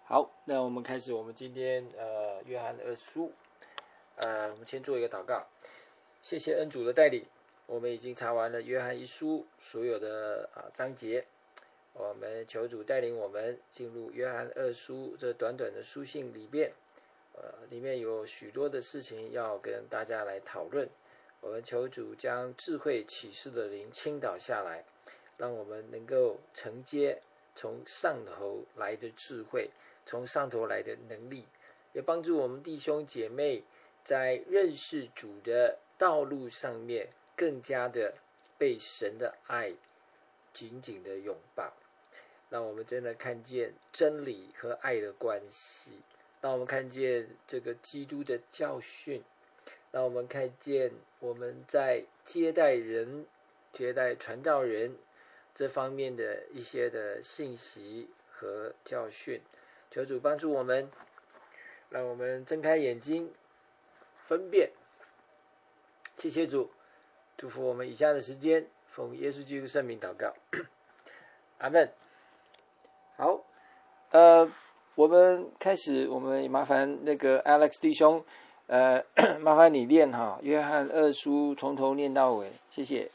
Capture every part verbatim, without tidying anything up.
好，那我们开始我们今天呃约翰二书，呃我们先做一个祷告。谢谢恩主的带领，我们已经查完了约翰一书所有的啊章节，我们求主带领我们进入约翰二书这短短的书信里面，呃里面有许多的事情要跟大家来讨论，我们求主将智慧启示的灵倾倒下来，让我们能够承接从上头来的智慧，从上头来的能力，也帮助我们弟兄姐妹在认识主的道路上面更加的被神的爱紧紧的拥抱，让我们真的看见真理和爱的关系，让我们看见这个基督的教训，让我们看见我们在接待人、接待传道人这方面的一些的信息和教训。求主帮助我们，让我们睁开眼睛分辨。谢谢主，祝福我们以下的时间，奉耶稣基督圣名祷告，阿们。好，呃，我们开始，我们麻烦那个 Alex 弟兄，呃，麻烦你念哈，约翰二书从头念到尾，谢谢。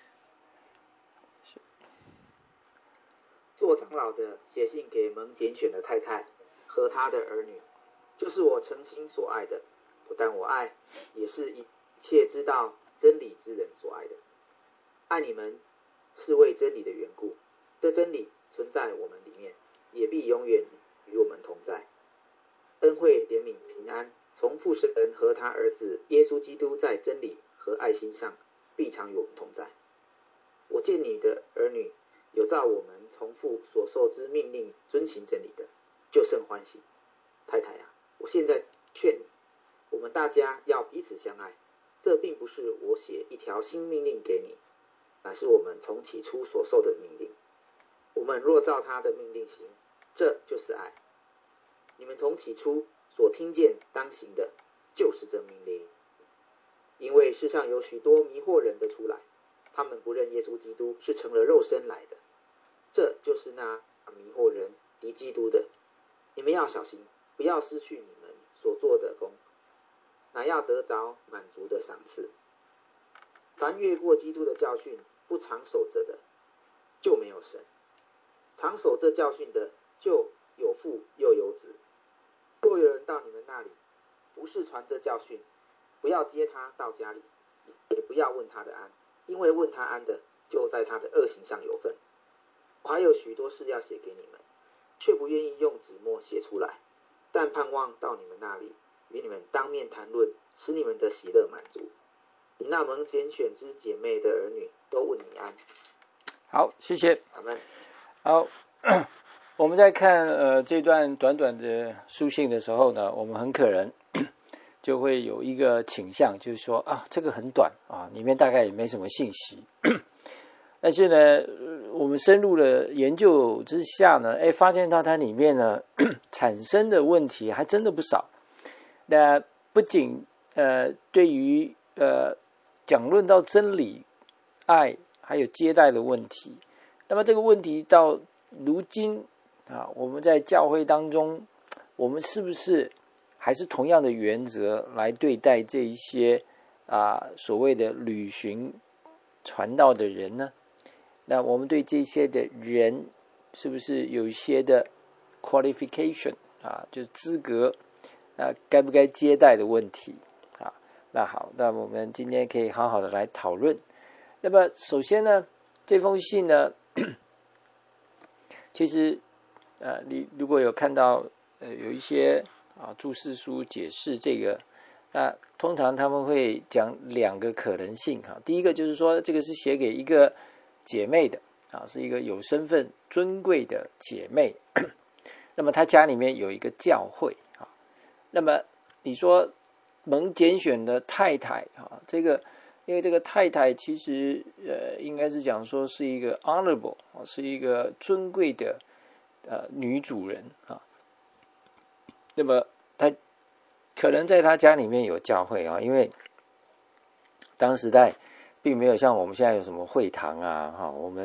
做长老的写信给蒙拣选的太太和他的儿女，就是我诚心所爱的，不但我爱，也是一切知道真理之人所爱的。爱你们是为真理的缘故，这真理存在我们里面，也必永远与我们同在。恩惠、怜悯、平安，从父神和他儿子耶稣基督在真理和爱心上，必常与我们同在。我见你的儿女有照我们从父所受之命令遵行真理的，就甚欢喜。太太啊，我现在劝你，我们大家要彼此相爱。这并不是我写一条新命令给你，乃是我们从起初所受的命令。我们若照他的命令行，这就是爱。你们从起初所听见当行的，就是这命令。因为世上有许多迷惑人的出来，他们不认耶稣基督是成了肉身来的，这就是那迷惑人敌基督的。你们要小心，不要失去你们所做的工，乃要得着满足的赏赐。凡越过基督的教训不常守着的，就没有神；常守这教训的，就有父又有子。若有人到你们那里，不是传这教训，不要接他到家里，也不要问他的安，因为问他安的，就在他的恶行上有份。我还有许多事要写给你们，却不愿意用纸墨写出来，但盼望到你们那里，与你们当面谈论，使你们的喜乐满足。你那蒙拣选之姐妹的儿女都问你安。 好，谢谢。 阿们。 好，我们在看呃这段短短的书信的时候呢，我们很可能就会有一个倾向，就是说啊，这个很短啊，里面大概也没什么信息。但是呢，我们深入的研究之下呢，哎，发现到它里面呢产生的问题还真的不少。那不仅呃对于呃讲论到真理、爱还有接待的问题，那么这个问题到如今啊，我们在教会当中，我们是不是还是同样的原则来对待这一些啊所谓的旅行传道的人呢？那我们对这些的人是不是有一些的 qualification 啊，就是资格啊，该不该接待的问题啊？那好，那我们今天可以好好的来讨论。那么首先呢，这封信呢，其实呃，你如果有看到呃有一些啊注释书解释这个，那通常他们会讲两个可能性哈。第一个就是说，这个是写给一个姐妹的啊，是一个有身份尊贵的姐妹。那么她家里面有一个教会啊。那么你说蒙拣选的太太啊，这个因为这个太太其实呃应该是讲说是一个 honorable 啊，是一个尊贵的呃女主人啊。那么她可能在她家里面有教会啊，因为当时代并没有像我们现在有什么会堂啊，哈，我们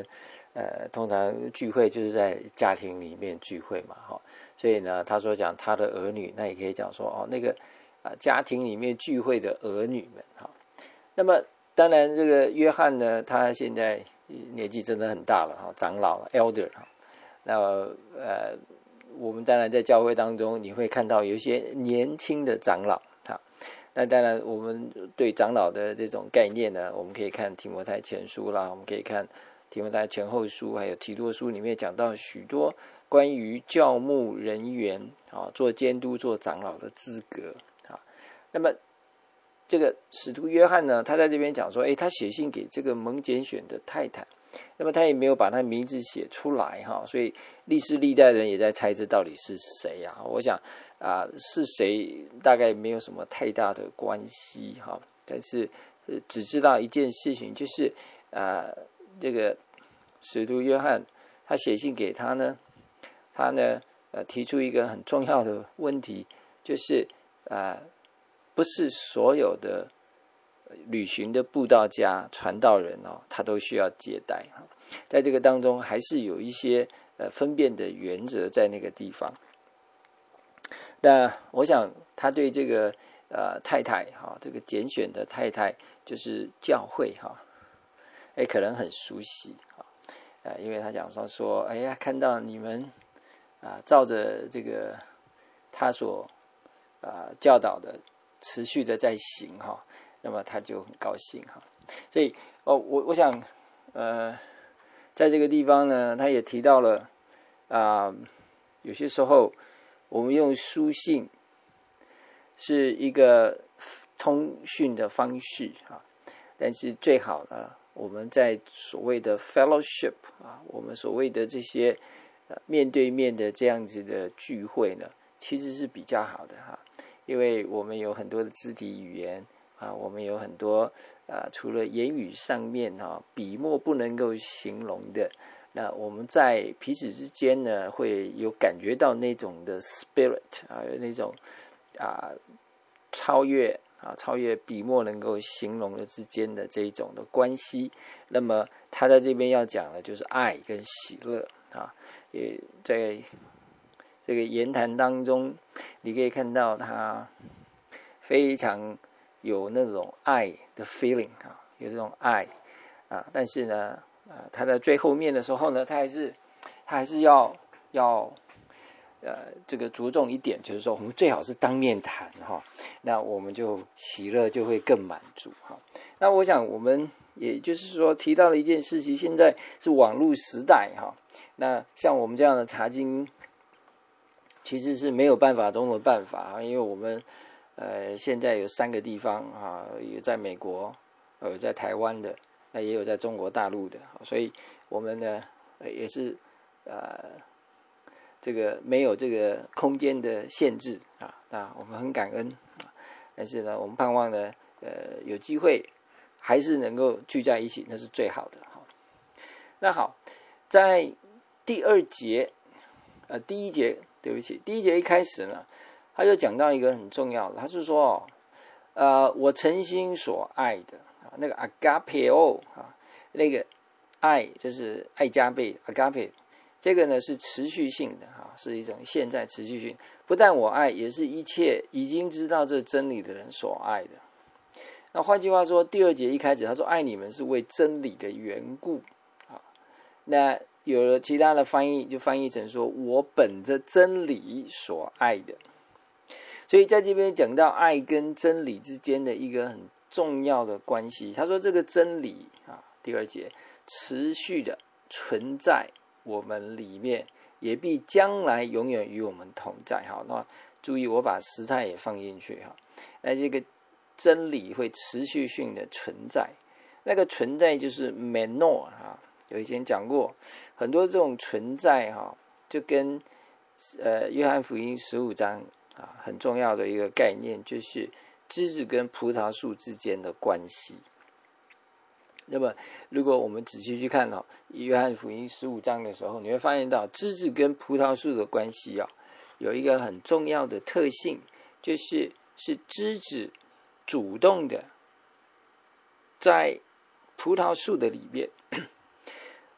呃，通常聚会就是在家庭里面聚会嘛，哈，所以呢，他说讲他的儿女，那也可以讲说哦，那个啊家庭里面聚会的儿女们，哈。那么当然，这个约翰呢，他现在年纪真的很大了，哈，长老 elder 哈。那呃，我们当然在教会当中，你会看到有一些年轻的长老，哈。那当然，我们对长老的这种概念呢，我们可以看提摩太前书啦，我们可以看提摩太前后书，还有提多书里面讲到许多关于教牧人员啊，做监督、做长老的资格啊。那么这个使徒约翰呢，他在这边讲说，诶，他写信给这个蒙拣选的太太，那么他也没有把他名字写出来哈，所以历世历代人也在猜这到底是谁啊？我想啊、呃，是谁大概没有什么太大的关系哈，但是、呃、只知道一件事情，就是啊、呃，这个使徒约翰他写信给他呢，他呢呃提出一个很重要的问题，就是啊、呃，不是所有的旅行的布道家、传道人哦，他都需要接待哈，在这个当中还是有一些呃分辨的原则在那个地方。那我想他对这个呃太太哈，这个拣选的太太就是教会哈，哎可能很熟悉啊，呃因为他讲说说，哎呀看到你们啊照着这个他所啊教导的持续的在行哈，那么他就很高兴哈。所以哦我我想呃在这个地方呢，他也提到了啊、呃、有些时候我们用书信是一个通讯的方式啊，但是最好呢，我们在所谓的 fellowship 啊，我们所谓的这些呃面对面的这样子的聚会呢，其实是比较好的哈，因为我们有很多的肢体语言啊，我们有很多啊，除了言语上面哈，笔墨不能够形容的。那我们在彼此之间呢，会有感觉到那种的 spirit 啊，那种啊超越啊超越笔墨能够形容的之间的这一种的关系。那么他在这边要讲的就是爱跟喜乐啊，也在这个言谈当中，你可以看到他非常有那种爱的 feeling 啊，有这种爱啊，但是呢。啊，他在最后面的时候呢，他还是他还是要要呃这个着重一点，就是说我们最好是当面谈哈，那我们就喜乐就会更满足哈。那我想我们也就是说提到了一件事情，现在是网络时代哈，那像我们这样的查经其实是没有办法中的办法，因为我们呃现在有三个地方啊，有在美国，有在台湾的。那也有在中国大陆的，所以我们呢也是呃这个没有这个空间的限制啊，那我们很感恩啊，但是呢我们盼望呢呃有机会还是能够聚在一起，那是最好的哈。那好，在第二节呃第一节对不起，第一节一开始呢，他就讲到一个很重要的，他是说呃我诚心所爱的。那个 agapeo 啊，那个爱就是爱加倍 agape， 这个呢是持续性的哈，是一种现在持续性。不但我爱，也是一切已经知道这真理的人所爱的。那换句话说，第二节一开始他说爱你们是为真理的缘故啊。那有了其他的翻译，就翻译成说我本着真理所爱的。所以在这边讲到爱跟真理之间的一个很重要的关系，他说这个真理啊，第二节持续的存在我们里面，也必将来永远与我们同在。好，那注意我把时态也放进去哈。那这个真理会持续性的存在，那个存在就是 meno 啊，有以前讲过很多这种存在哈，就跟呃约翰福音十五章啊很重要的一个概念就是。枝子跟葡萄树之间的关系。那么，如果我们仔细去看哦，约翰福音十五章的时候，你会发现到枝子跟葡萄树的关系啊，有一个很重要的特性，就是是枝子主动的在葡萄树的里面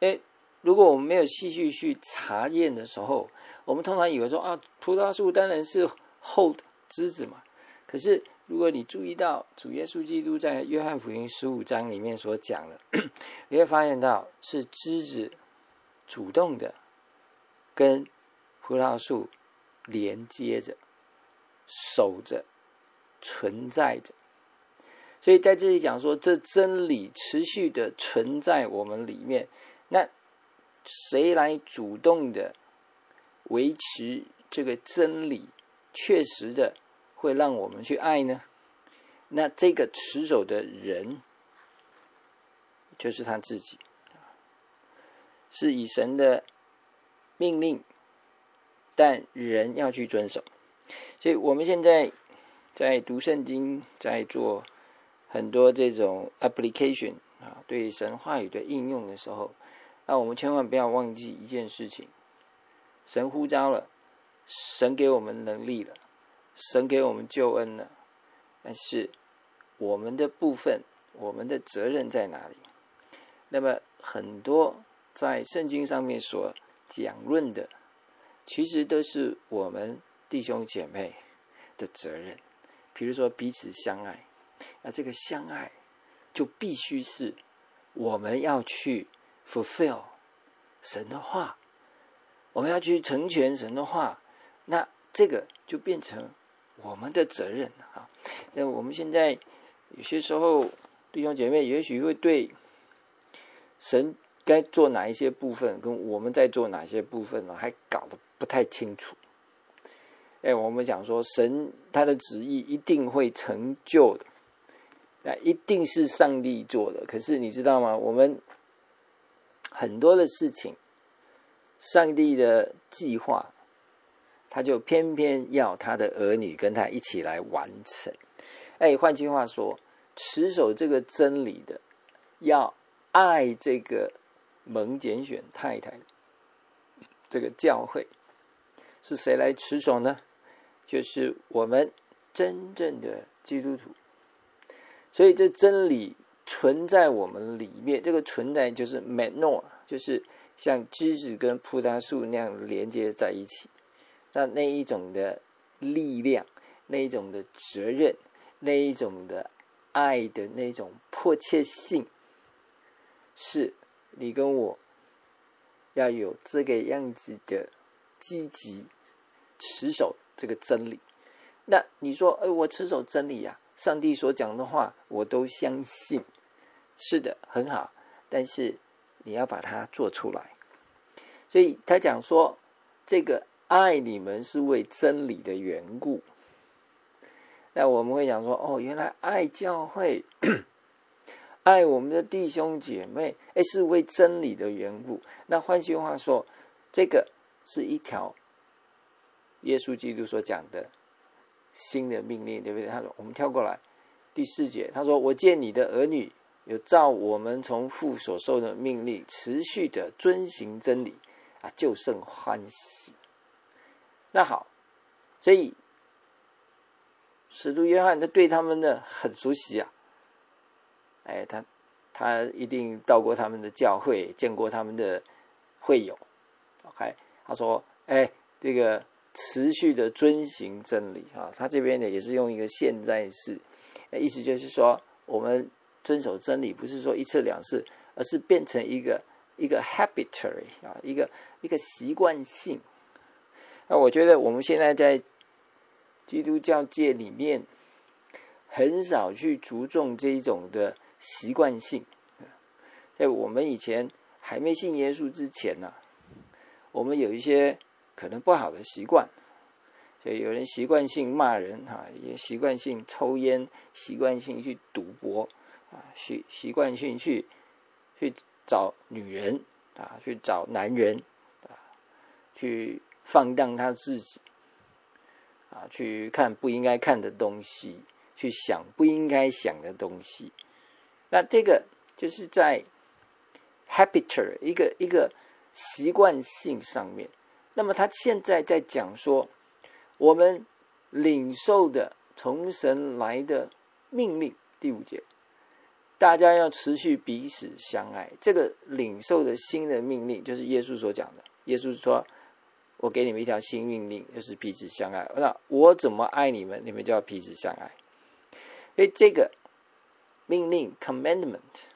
哎，如果我们没有细细去查验的时候，我们通常以为说啊，葡萄树当然是厚的枝子嘛。可是如果你注意到主耶稣基督在约翰福音十五章里面所讲的，你会发现到是枝子主动的跟葡萄树连接着、守着、存在着。所以在这里讲说，这真理持续的存在我们里面，那谁来主动的维持这个真理，确实的会让我们去爱呢？那这个持守的人就是他自己，是以神的命令，但人要去遵守。所以我们现在在读圣经，在做很多这种 application 啊，对神话语的应用的时候，那我们千万不要忘记一件事情：神呼召了，神给我们能力了，神给我们救恩了，但是我们的部分，我们的责任在哪里？那么很多在圣经上面所讲论的，其实都是我们弟兄姐妹的责任。比如说彼此相爱，那这个相爱就必须是我们要去 fulfill 神的话，我们要去成全神的话，那这个就变成我们的责任啊。那我们现在有些时候弟兄姐妹也许会对神该做哪一些部分跟我们在做哪些部分呢，还搞得不太清楚。哎，我们讲说神他的旨意一定会成就的，那一定是上帝做的。可是你知道吗？我们很多的事情，上帝的计划，他就偏偏要他的儿女跟他一起来完成。哎，换句话说，持守这个真理的，要爱这个蒙拣选太太，这个教会是谁来持守呢？就是我们真正的基督徒。所以这真理存在我们里面，这个存在就是 meno， 就是像枝子跟葡萄树那样连接在一起。那那一种的力量，那一种的责任，那一种的爱的那种迫切性，是你跟我要有这个样子的积极持守这个真理。那你说，哎，我持守真理啊，上帝所讲的话我都相信，是的，很好，但是你要把它做出来。所以他讲说，这个爱你们是为真理的缘故。那我们会讲说，哦，原来爱教会爱我们的弟兄姐妹，哎，是为真理的缘故。那换句话说，这个是一条耶稣基督所讲的新的命令，对不对？他说，我们跳过来第四节，他说，我见你的儿女有照我们从父所受的命令持续的遵行真理啊，就甚欢喜。那好，所以使徒约翰他对他们的很熟悉啊，哎，他他一定到过他们的教会，见过他们的会友。OK， 他说，哎，这个持续的遵行真理啊，他这边呢也是用一个现在式，意思就是说，我们遵守真理不是说一次两次，而是变成一个一个 habituary 啊，一个一个习惯性。那我觉得我们现在在基督教界里面很少去注重这一种的习惯性。在我们以前还没信耶稣之前呢、啊，我们有一些可能不好的习惯，所以有人习惯性骂人啊，也习惯性抽烟，习惯性去赌博啊，习习惯性去去找女人啊，去找男人啊，去放荡他自己啊，去看不应该看的东西，去想不应该想的东西。那这个就是在 habitual 一个一个习惯性上面。那么他现在在讲说，我们领受的从神来的命令，第五节， 大家要持续彼此相爱。这个领受的新的命令，就是耶稣所讲的。耶稣说：“我给你们一条新命令，就是彼此相爱。那我怎么爱你们，你们就要彼此相爱。”所以这个命令 commandment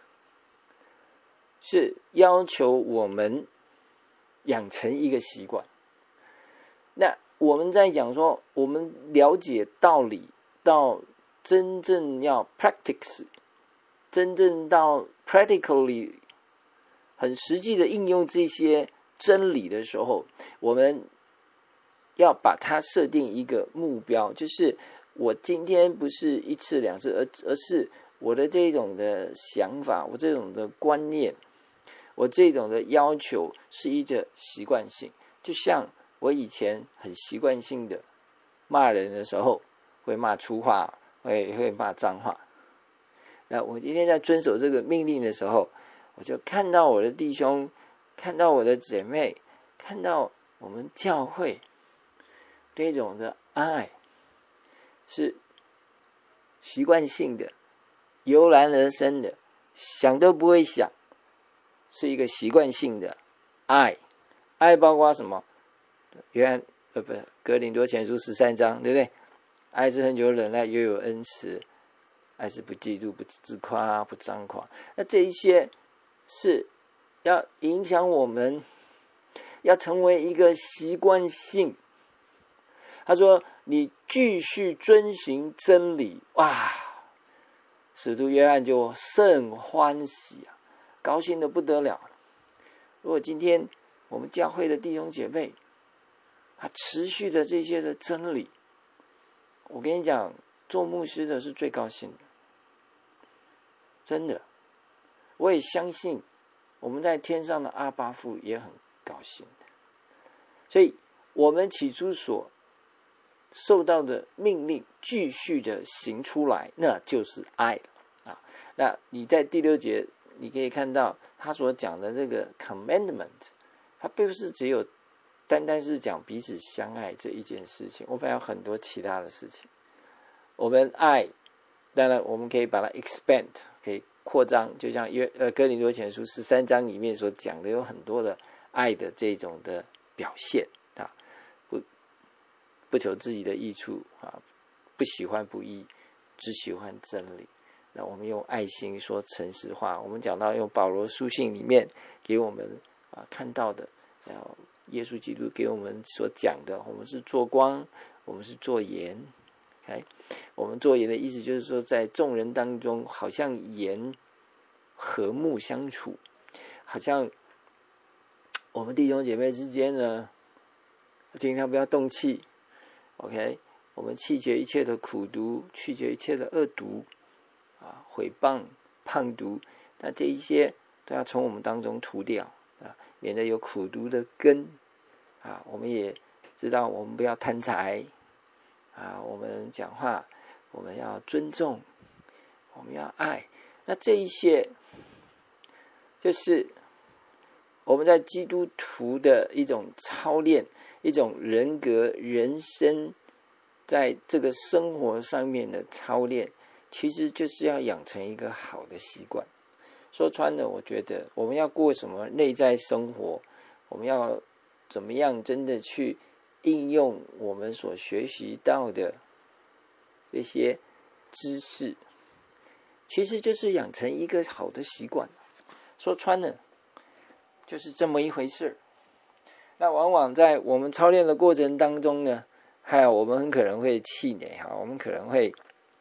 是要求我们养成一个习惯。那我们在讲说，我们了解道理到真正要 practice， 真正到 practically 很实际的应用这些真理的时候，我们要把它设定一个目标，就是我今天不是一次两次，而而是我的这种的想法，我这种的观念，我这种的要求是一个习惯性。就像我以前很习惯性的骂人的时候，会骂粗话，会会骂脏话。那我今天在遵守这个命令的时候，我就看到我的弟兄，看到我的姐妹，看到我们教会这种的爱是习惯性的，油然而生的，想都不会想，是一个习惯性的爱。爱包括什么？约翰呃不哥林多前书十三章，对不对？爱是恒久忍耐，又有恩慈；爱是不嫉妒，不自夸，不张狂。那这一些是要影响我们，要成为一个习惯性。他说：“你继续遵行真理，哇！”使徒约翰就甚欢喜啊，高兴的不得了。如果今天我们教会的弟兄姐妹，他持续的这些的真理，我跟你讲，做牧师的是最高兴的，真的。我也相信我们在天上的阿爸父也很高兴的。所以我们起初所受到的命令继续的行出来，那就是爱了啊。那你在第六节你可以看到他所讲的这个 commandment， 它并不是只有单单是讲彼此相爱这一件事情，我们还有很多其他的事情。我们爱，当然我们可以把它 expand， 可以扩张，就像约呃哥林多前书十三章里面所讲的，有很多的爱的这种的表现啊，不不求自己的益处啊，不喜欢不义，只喜欢真理。那我们用爱心说诚实话。我们讲到用保罗书信里面给我们啊看到的，呃，耶稣基督给我们所讲的，我们是做光，我们是做盐。Okay? 我们做盐的意思就是说，在众人当中，好像盐和睦相处，好像我们弟兄姐妹之间呢，尽量不要动气。OK， 我们弃绝一切的苦毒，去绝一切的恶毒啊，毁谤、叛毒，那这一些都要从我们当中除掉啊，免得有苦毒的根啊。我们也知道，我们不要贪财啊，我们讲话我们要尊重，我们要爱。那这一些就是我们在基督徒的一种操练，一种人格人生在这个生活上面的操练，其实就是要养成一个好的习惯。说穿了，我觉得我们要过什么内在生活，我们要怎么样真的去应用我们所学习到的这些知识，其实就是养成一个好的习惯。说穿了就是这么一回事。那往往在我们操练的过程当中呢，还有我们很可能会气馁哈，我们可能会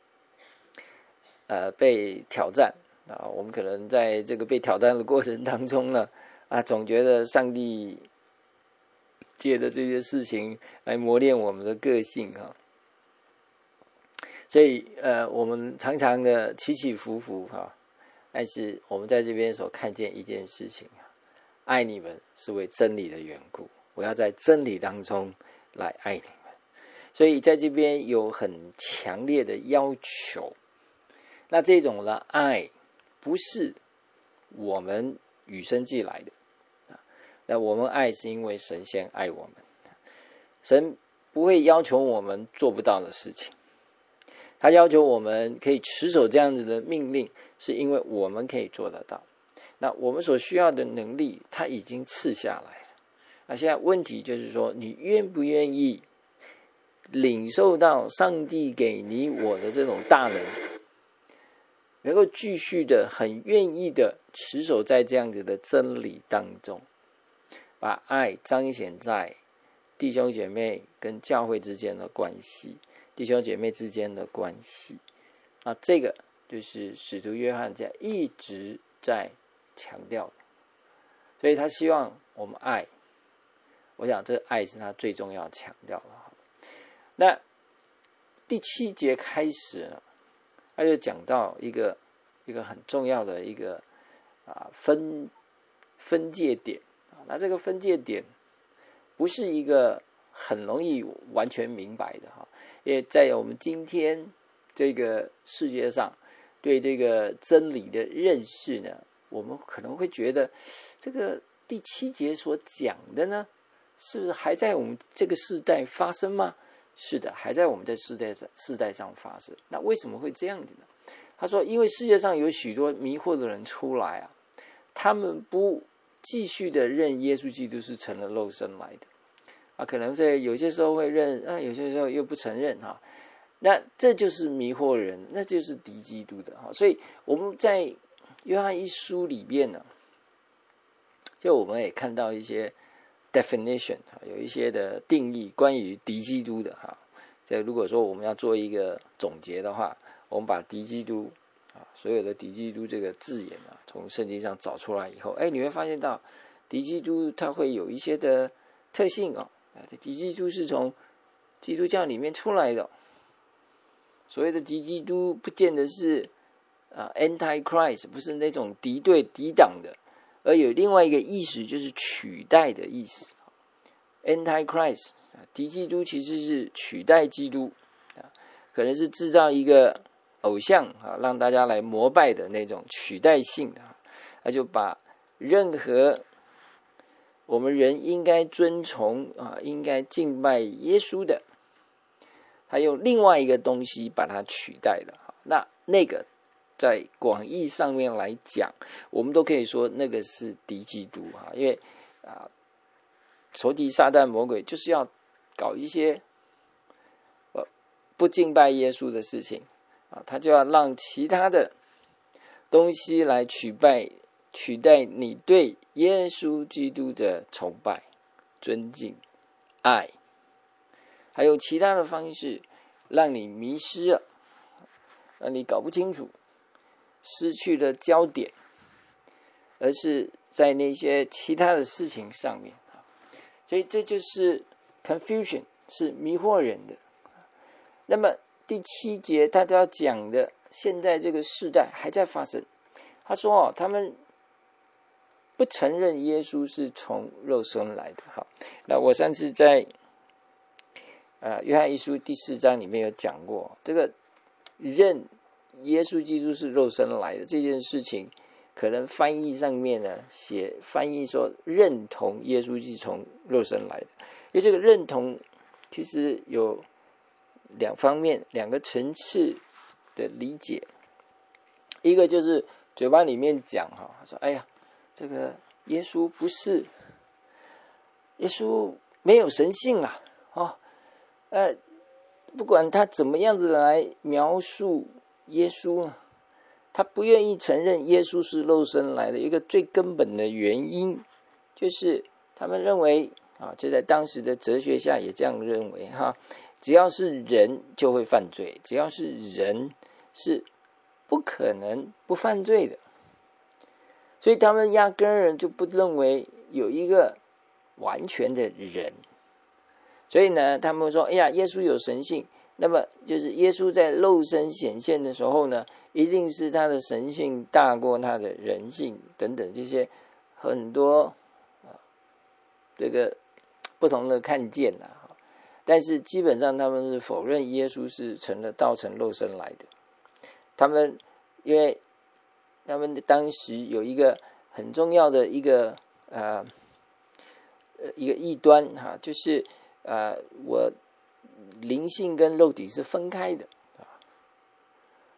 呃被挑战啊，我们可能在这个被挑战的过程当中呢，啊，总觉得上帝借着这些事情来磨练我们的个性哈，所以呃，我们常常的起起伏伏哈，但是我们在这边所看见一件事情，爱你们是为真理的缘故，我要在真理当中来爱你们。所以在这边有很强烈的要求，那这种的爱不是我们与生俱来的，那我们爱是因为神先爱我们，神不会要求我们做不到的事情， 他要求我们可以持守这样子的命令，是因为我们可以做得到。那我们所需要的能力，他已经赐下来了。那现在问题就是说，你愿不愿意领受到上帝给你我的这种大能，能够继续的很愿意的持守在这样子的真理当中，把爱彰显在弟兄姐妹跟教会之间的关系，弟兄姐妹之间的关系。那这个就是使徒约翰在一直在强调的，所以他希望我们爱，我想这爱是他最重要强调的。那第七节开始，他就讲到一个一个很重要的一个啊分分界点。那这个分界点不是一个很容易完全明白的哈，因为在我们今天这个世界上，对这个真理的认识呢，我们可能会觉得这个第七节所讲的呢，是不是还在我们这个世代发生吗？是的，还在我们这世代世代上发生。那为什么会这样子呢？他说，因为世界上有许多迷惑的人出来啊，他们不继续的认耶稣基督是成了肉身来的啊，可能在有些时候会认啊，有些时候又不承认哈。那这就是迷惑人，那就是敌基督的哈。所以我们在约翰一书里面呢，就我们也看到一些definition 有一些的定义关于敌基督的哈。这如果说我们要做一个总结的话，我们把敌基督啊所有的敌基督这个字眼啊从圣经上找出来以后，哎，你会发现到敌基督它会有一些的特性哦。敌基督是从基督教里面出来的。所谓的敌基督不见得是啊 anti-Christ， 不是那种敌对敌党的，而有另外一个意思，就是取代的意思。Anti-Christ， 敌基督其实是取代基督，可能是制造一个偶像啊，让大家来膜拜的那种取代性啊，他就把任何我们人应该遵从啊，应该敬拜耶稣的，他用另外一个东西把它取代了。那那个在广义上面来讲，我们都可以说那个是敌基督啊，因为啊，仇敌撒旦魔鬼就是要搞一些呃不敬拜耶稣的事情啊，他就要让其他的东西来取代取代你对耶稣基督的崇拜、尊敬、爱，还有其他的方式让你迷失了，让你搞不清楚，失去了焦点，而是在那些其他的事情上面。所以这就是 confusion， 是迷惑人的。那么第七节他都要讲的，现在这个世代还在发生。他说哦，他们不承认耶稣是从肉身来的。好，那我上次在呃约翰一书第四章里面有讲过，这个认耶稣基督是肉身来的这件事情，可能翻译上面呢写翻译说认同耶稣是从肉身来的，因为这个认同其实有两方面两个层次的理解。一个就是嘴巴里面讲哈，说哎呀，这个耶稣不是，耶稣没有神性啊，哦，呃，不管他怎么样子来描述耶稣，他不愿意承认耶稣是肉身来的一个最根本的原因，就是他们认为啊，就在当时的哲学下也这样认为哈，只要是人就会犯罪，只要是人是不可能不犯罪的，所以他们压根儿就不认为有一个完全的人。所以呢，他们说哎呀，耶稣有神性，那么就是耶稣在肉身显现的时候呢，一定是他的神性大过他的人性等等，这些很多这个不同的看见啦。但是基本上他们是否认耶稣是成了道成肉身来的。他们因为他们当时有一个很重要的一个呃一个异端哈，就是呃我灵性跟肉体是分开的，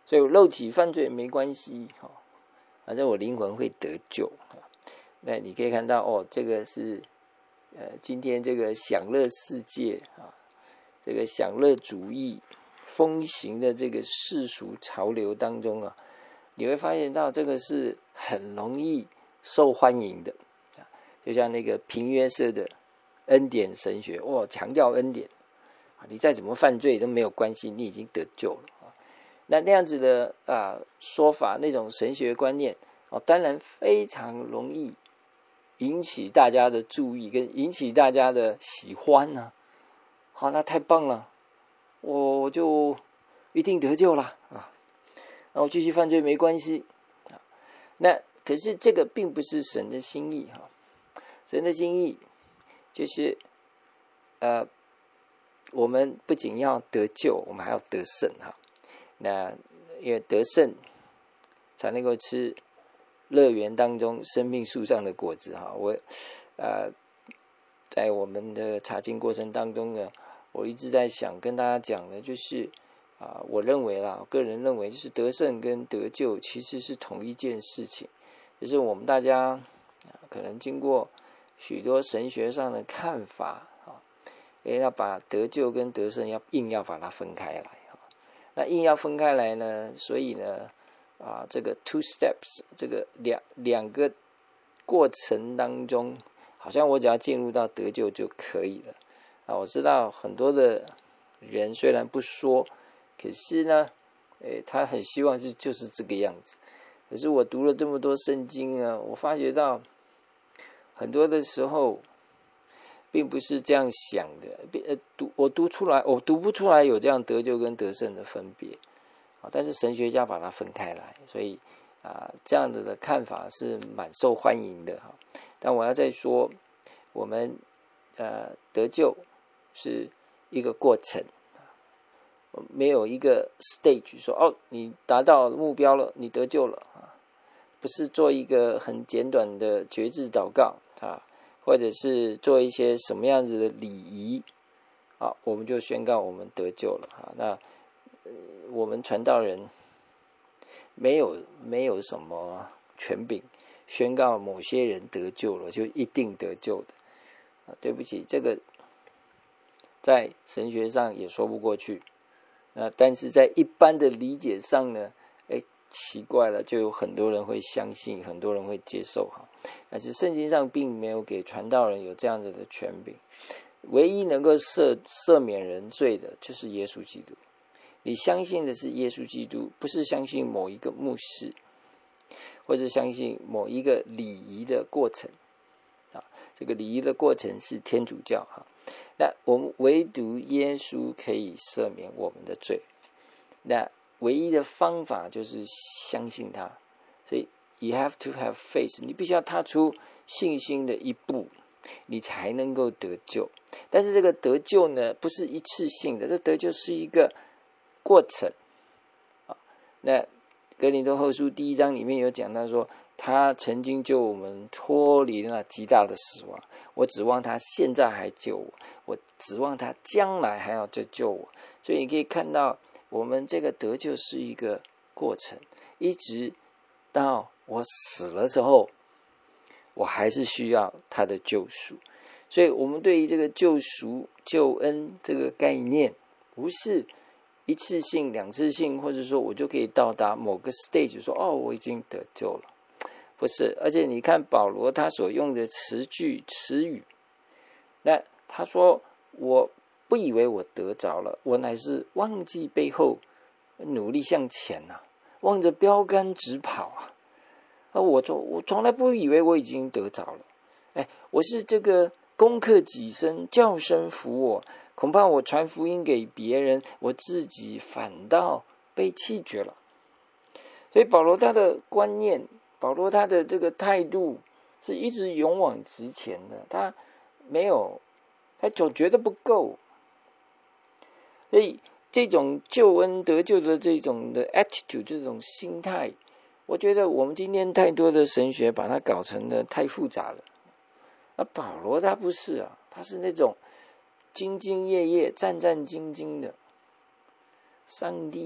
所以我肉体犯罪没关系，哈，反正我灵魂会得救。那你可以看到哦，这个是呃今天这个享乐世界啊，这个享乐主义风行的这个世俗潮流当中啊，你会发现到这个是很容易受欢迎的，就像那个平约瑟的恩典神学，哦，强调恩典，你再怎么犯罪都没有关系，你已经得救了。那那样子的啊说法，那种神学观念哦，当然非常容易引起大家的注意，跟引起大家的喜欢呢、啊。好，那太棒了，我就一定得救了啊！那我继续犯罪没关系啊。那可是这个并不是神的心意哈，神的心意就是呃，我们不仅要得救，我们还要得胜哈。那因为得胜才能够吃乐园当中生命树上的果子哈。我呃在我们的查经过程当中呢，我一直在想跟大家讲的就是啊、呃，我认为啦，我个人认为就是得胜跟得救其实是同一件事情，就是我们大家可能经过许多神学上的看法啊，也要把得救跟得胜要硬要把它分开来。那硬要分开来呢，所以呢，啊，这个 two steps， 这个两两个过程当中，好像我只要进入到得救就可以了啊。我知道很多的人虽然不说，可是呢，诶，他很希望是就是这个样子。可是我读了这么多圣经啊，我发觉到很多的时候，并不是这样想的，呃，读我读出来，我读不出来有这样得救跟得胜的分别，啊，但是神学家把它分开来，所以啊，这样子的看法是蛮受欢迎的哈。但我要再说，我们呃得救是一个过程，没有一个 stage 说哦，你达到目标了，你得救了啊，不是做一个很简短的决志祷告啊。或者是做一些什么样子的礼仪，好，我们就宣告我们得救了哈。那、呃、我们传道人没有没有什么权柄宣告某些人得救了就一定得救的啊。对不起，这个在神学上也说不过去。那但是在一般的理解上呢，哎，奇怪了，就有很多人会相信，很多人会接受哈。但是圣经上并没有给传道人有这样子的权柄，唯一能够赦赦免人罪的就是耶稣基督。你相信的是耶稣基督，不是相信某一个牧师，或者相信某一个礼仪的过程啊。这个礼仪的过程是天主教哈。那我们唯独耶稣可以赦免我们的罪，那唯一的方法就是相信他，所以 you have to have faith， 你必须要踏出信心的一步，你才能够得救。但是这个得救呢，不是一次性的，这得救是一个过程啊。那哥林多后书第一章里面有讲到说，他曾经救我们脱离那极大的死亡，我指望他现在还救我，我指望他将来还要再救我。所以你可以看到，我们这个得救是一个过程，一直到我死了之后，我还是需要他的救赎。所以我们对于这个救赎救恩这个概念，不是一次性两次性，或者说我就可以到达某个 stage 说哦我已经得救了，不是。而且你看保罗他所用的词句词语，那他说我不以为我得着了，我乃是忘记背后，努力向前啊，望着标杆直跑啊。啊我从我从来不以为我已经得着了，哎，我是这个攻克己身，叫声服我，恐怕我传福音给别人，我自己反倒被弃绝了。所以保罗他的观念，保罗他的这个态度是一直勇往直前的，他没有，他总觉得不够。所以这种救恩得救的这种的 attitude， 这种心态，我觉得我们今天太多的神学把它搞成的太复杂了。而保罗他不是啊，他是那种兢兢业业战战兢兢的，上帝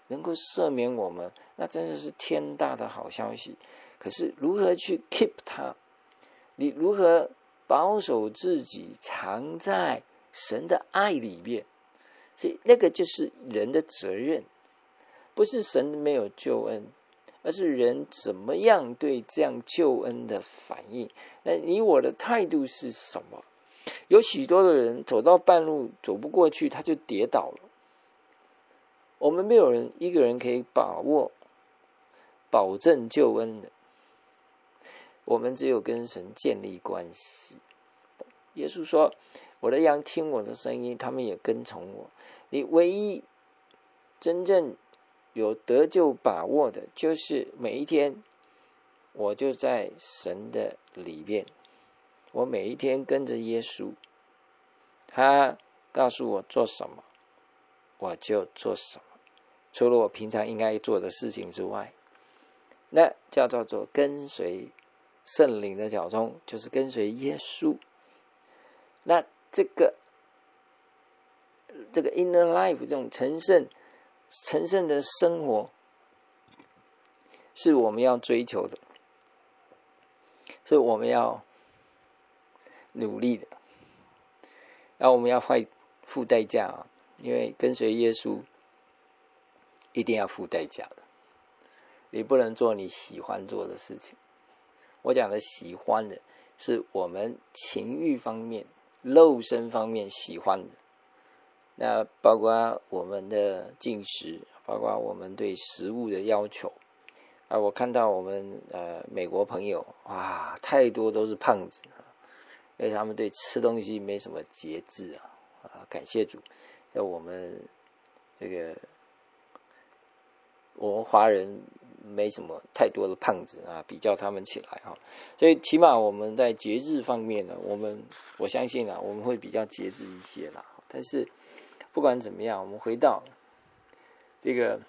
能够赦免我们，那真的是天大的好消息。可是如何去 keep 它？你如何保守自己藏在神的爱里面？所以那个就是人的责任，不是神没有救恩，而是人怎么样对这样救恩的反应。那你我的态度是什么？有许多的人走到半路走不过去，他就跌倒了。我们没有人一个人可以把握保证救恩的，我们只有跟神建立关系。耶稣说，我的羊听我的声音，他们也跟从我。你唯一真正有得救把握的，就是每一天我就在神的里面，我每一天跟着耶稣，他告诉我做什么我就做什么，除了我平常应该做的事情之外，那叫做跟随圣灵的脚踪，就是跟随耶稣。那这个这个 inner life 这种成圣成圣的生活是我们要追求的，是我们要努力的，然后我们要付代价啊！因为跟随耶稣一定要付代价的，你不能做你喜欢做的事情。我讲的喜欢的是我们情欲方面、肉身方面喜欢的，那包括我们的进食，包括我们对食物的要求啊。我看到我们呃美国朋友哇，太多都是胖子，因为他们对吃东西没什么节制啊。啊，感谢主，在我们这个我们华人没什么太多的胖子啊，比较他们起来哈，所以起码我们在节制方面呢，我们我相信啊，我们会比较节制一些啦。但是不管怎么样，我们回到这个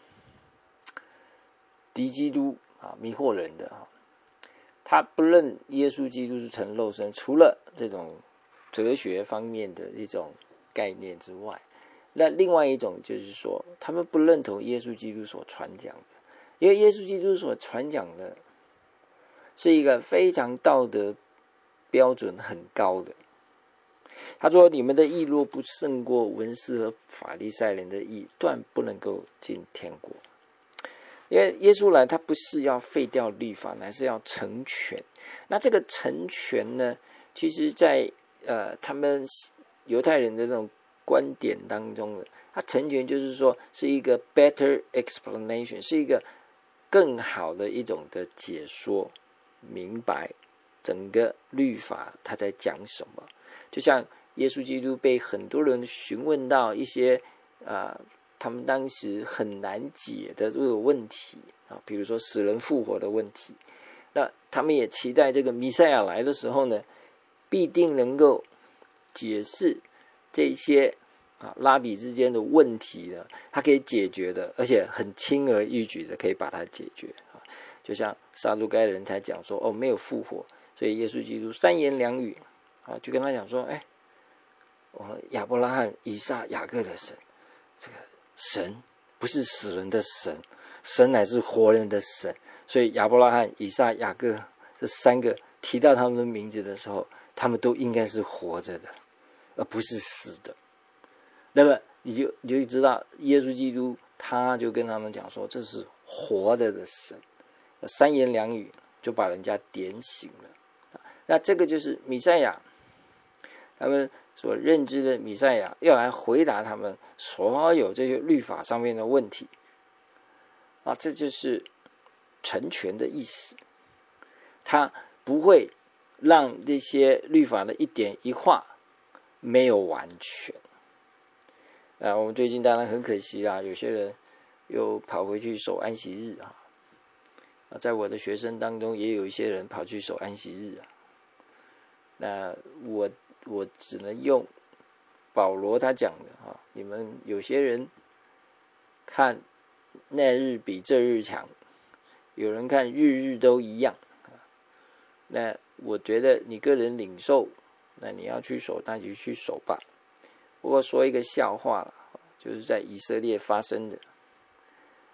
敌基督啊，迷惑人的啊，他不认耶稣基督是成肉身，除了这种哲学方面的一种概念之外，那另外一种就是说，他们不认同耶稣基督所传讲的，因为耶稣基督所传讲的是一个非常道德标准很高的。他说，你们的义若不胜过文士和法利赛人的义，断不能够进天国。因为耶稣来，他不是要废掉律法，乃是要成全。那这个成全呢，其实在呃他们犹太人的那种观点当中的，它成全就是说是一个 better explanation， 是一个更好的一种的解说，明白整个律法它在讲什么。就像耶稣基督被很多人询问到一些啊、呃，他们当时很难解的这个问题啊，比如说死人复活的问题，那他们也期待这个弥赛亚来的时候呢，必定能够解释这些啊拉比之间的问题呢，他可以解决的，而且很轻而易举的可以把它解决啊。就像撒都该人才讲说，哦，没有复活，所以耶稣基督三言两语啊，就跟他讲说，哎，我亚伯拉罕、以撒、雅各的神，这个神不是死人的神，神乃是活人的神，所以亚伯拉罕、以撒、雅各这三个提到他们的名字的时候，他们都应该是活着的，而不是死的。那么你就你就知道，耶稣基督他就跟他们讲说，这是活着的神，三言两语就把人家点醒了。那这个就是弥赛亚，他们所认知的弥赛亚要来回答他们所有这些律法上面的问题啊，这就是成全的意思。他不会让这些律法的一点一画没有完全。啊，我们最近当然很可惜啦，有些人又跑回去守安息日啊。啊，在我的学生当中也有一些人跑去守安息日啊。那我我只能用保罗他讲的啊，你们有些人看那日比这日强，有人看日日都一样。那我觉得你个人领受，那你要去守，那就去守吧。不过说一个笑话了，就是在以色列发生的。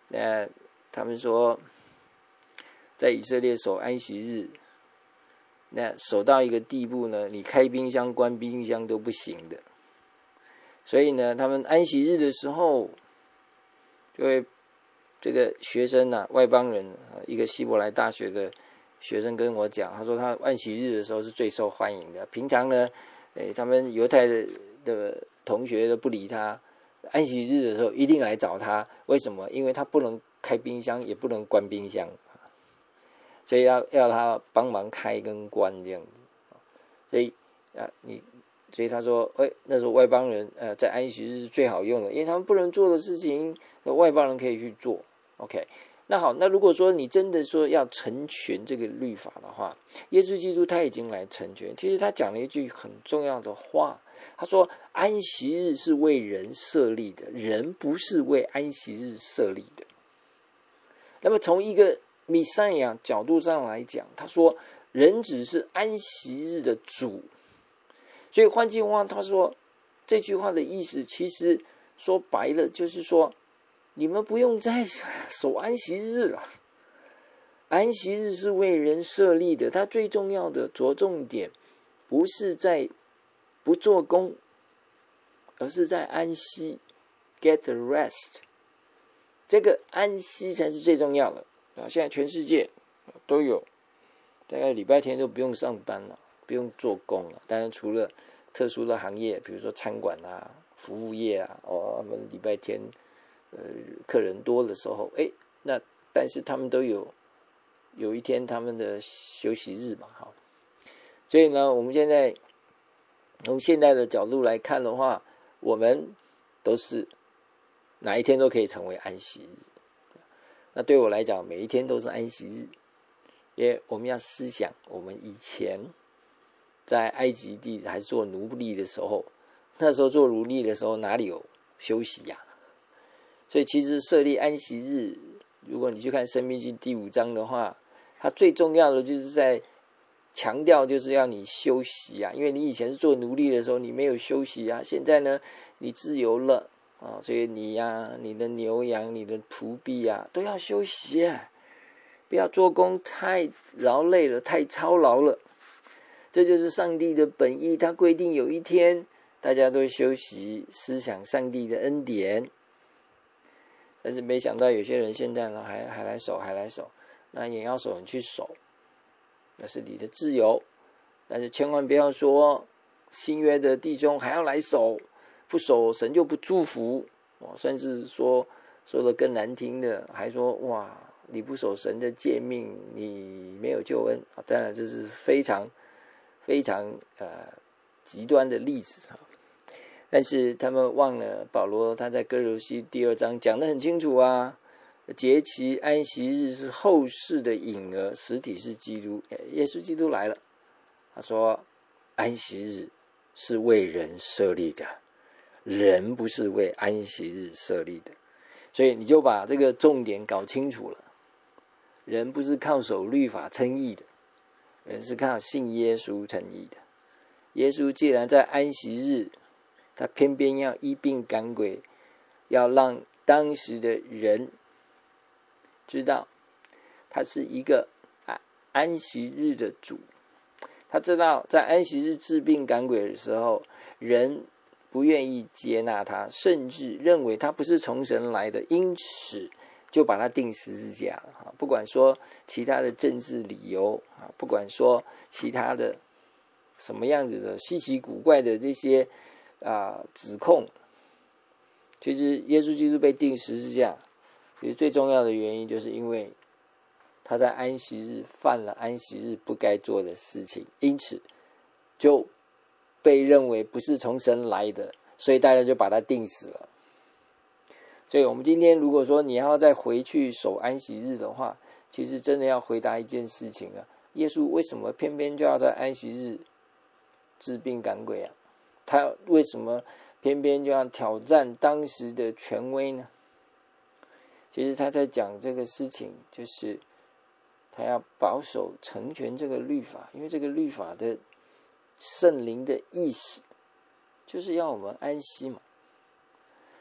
那他们说，在以色列守安息日，那守到一个地步呢，你开冰箱、关冰箱都不行的。所以呢，他们安息日的时候，就会这个学生啊，外邦人，一个希伯来大学的学生跟我讲，他说他安息日的时候是最受欢迎的。平常呢，诶，他们犹太的的同学都不理他，安息日的时候一定来找他。为什么？因为他不能开冰箱，也不能关冰箱，所以要要他帮忙开跟关这样子。所以啊，你。所以他说，哎，那时候外邦人呃在安息日是最好用的，因为他们不能做的事情，外邦人可以去做。OK， 那好，那如果说你真的说要成全这个律法的话，耶稣基督他已经来成全。其实他讲了一句很重要的话，他说安息日是为人设立的，人不是为安息日设立的。那么从一个弥赛亚角度上来讲，他说人只是安息日的主。所以换句话，他说这句话的意思，其实说白了就是说，你们不用再守安息日了。安息日是为人设立的，它最重要的着重点不是在不做工，而是在安息 ，get the rest。这个安息才是最重要的啊！现在全世界都有，大概礼拜天都不用上班了。不用做工了，当然除了特殊的行业，比如说餐馆啊、服务业啊，哦，他们礼拜天呃客人多的时候，哎，那但是他们都有有一天他们的休息日嘛，好，所以呢，我们现在从现在的角度来看的话，我们都是哪一天都可以成为安息日。那对我来讲，每一天都是安息日，因为我们要思想我们以前。在埃及地还做奴隶的时候，那时候做奴隶的时候哪里有休息呀、啊？所以其实设立安息日，如果你去看《申命记》第五章的话，它最重要的就是在强调就是要你休息啊，因为你以前是做奴隶的时候你没有休息啊，现在呢你自由了啊，所以你呀、啊、你的牛羊、你的仆婢啊都要休息啊，不要做工太劳累了，太操劳了。这就是上帝的本意，他规定有一天大家都休息，思想上帝的恩典。但是没想到有些人现在呢还还来守，还来守，那也要守，你去守，那是你的自由。但是千万不要说新约的弟兄还要来守，不守神就不祝福。甚至说说的更难听的，还说哇，你不守神的诫命，你没有救恩。当然这是非常。非常呃极端的例子哈，但是他们忘了保罗他在哥罗西第二章讲得很清楚啊，节期安息日是后世的影儿，实体是基督，耶稣基督来了。他说安息日是为人设立的，人不是为安息日设立的，所以你就把这个重点搞清楚了，人不是靠守律法称义的，人是靠信耶稣称义的。耶稣既然在安息日，他偏偏要医病赶鬼，要让当时的人知道他是一个安息日的主。他知道在安息日治病赶鬼的时候，人不愿意接纳他，甚至认为他不是从神来的，因此就把他钉十字架了。不管说其他的政治理由，不管说其他的什么样子的稀奇古怪的这些啊指控，其实耶稣基督被钉十字架，其实最重要的原因就是因为他在安息日犯了安息日不该做的事情，因此就被认为不是从神来的，所以大家就把他钉死了。所以我们今天如果说你要再回去守安息日的话，其实真的要回答一件事情啊，耶稣为什么偏偏就要在安息日治病赶鬼啊？他为什么偏偏就要挑战当时的权威呢？其实他在讲这个事情，就是他要保守成全这个律法，因为这个律法的圣灵的意思就是要我们安息嘛。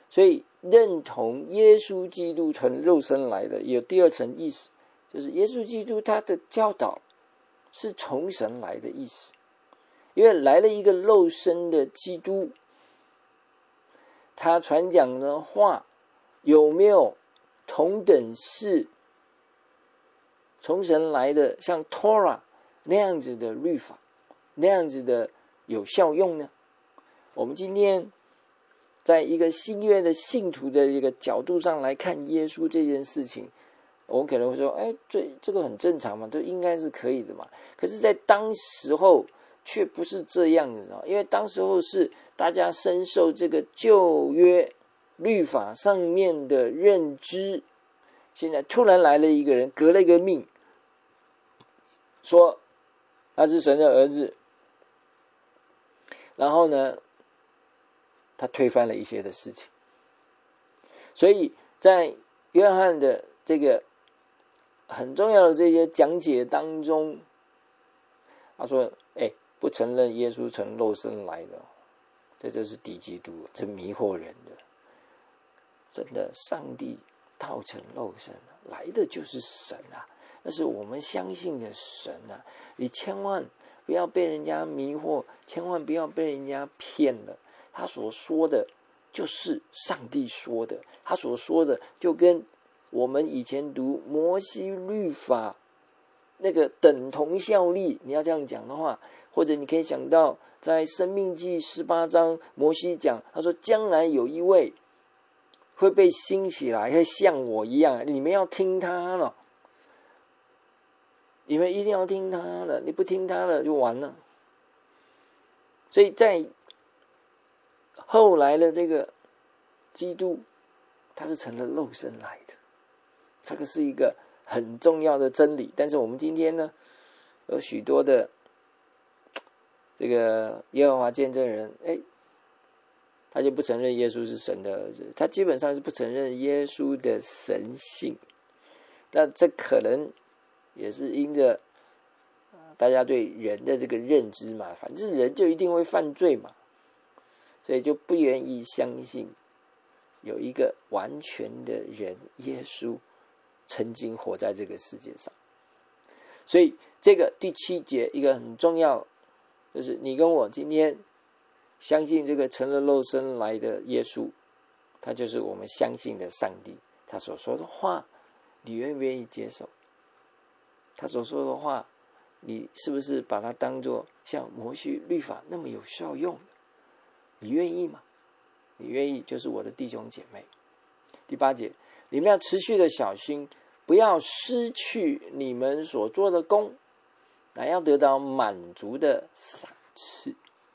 所以认同耶稣基督从肉身来的，有第二层意思，就是耶稣基督他的教导是从神来的意思。因为来了一个肉身的基督，他传讲的话有没有同等是从神来的，像 Torah 那样子的律法，那样子的有效用呢？我们今天在一个新约的信徒的一个角度上来看耶稣这件事情，我们可能会说，哎，这这个很正常嘛，这应该是可以的嘛。可是在当时候却不是这样的，因为当时候是大家深受这个旧约律法上面的认知，现在突然来了一个人，革了一个命，说他是神的儿子，然后呢，他推翻了一些的事情。所以在约翰的这个很重要的这些讲解当中，他说，哎，不承认耶稣从肉身来的，这就是敌基督，这迷惑人的。真的，上帝道成肉身来的就是神啊，那是我们相信的神啊。你千万不要被人家迷惑，千万不要被人家骗了。他所说的就是上帝说的，他所说的就跟我们以前读摩西律法那个等同效力。你要这样讲的话，或者你可以想到在申命记十八章，摩西讲，他说将来有一位会被兴起来，会像我一样，你们要听他了，你们一定要听他的，你不听他的就完了。所以在后来的这个基督，他是成了肉身来的，这个是一个很重要的真理。但是我们今天呢，有许多的这个耶和华见证人，哎，他就不承认耶稣是神的儿子，他基本上是不承认耶稣的神性。那这可能也是因着大家对人的这个认知嘛，反正人就一定会犯罪嘛，所以就不愿意相信有一个完全的人耶稣曾经活在这个世界上。所以这个第七节一个很重要，就是你跟我今天相信这个成了肉身来的耶稣，他就是我们相信的上帝，他所说的话你愿不愿意接受？他所说的话你是不是把它当作像摩西律法那么有效用？你愿意吗？你愿意就是我的弟兄姐妹。第八节，你们要持续的小心，不要失去你们所做的工，乃要得到满足的赏赐。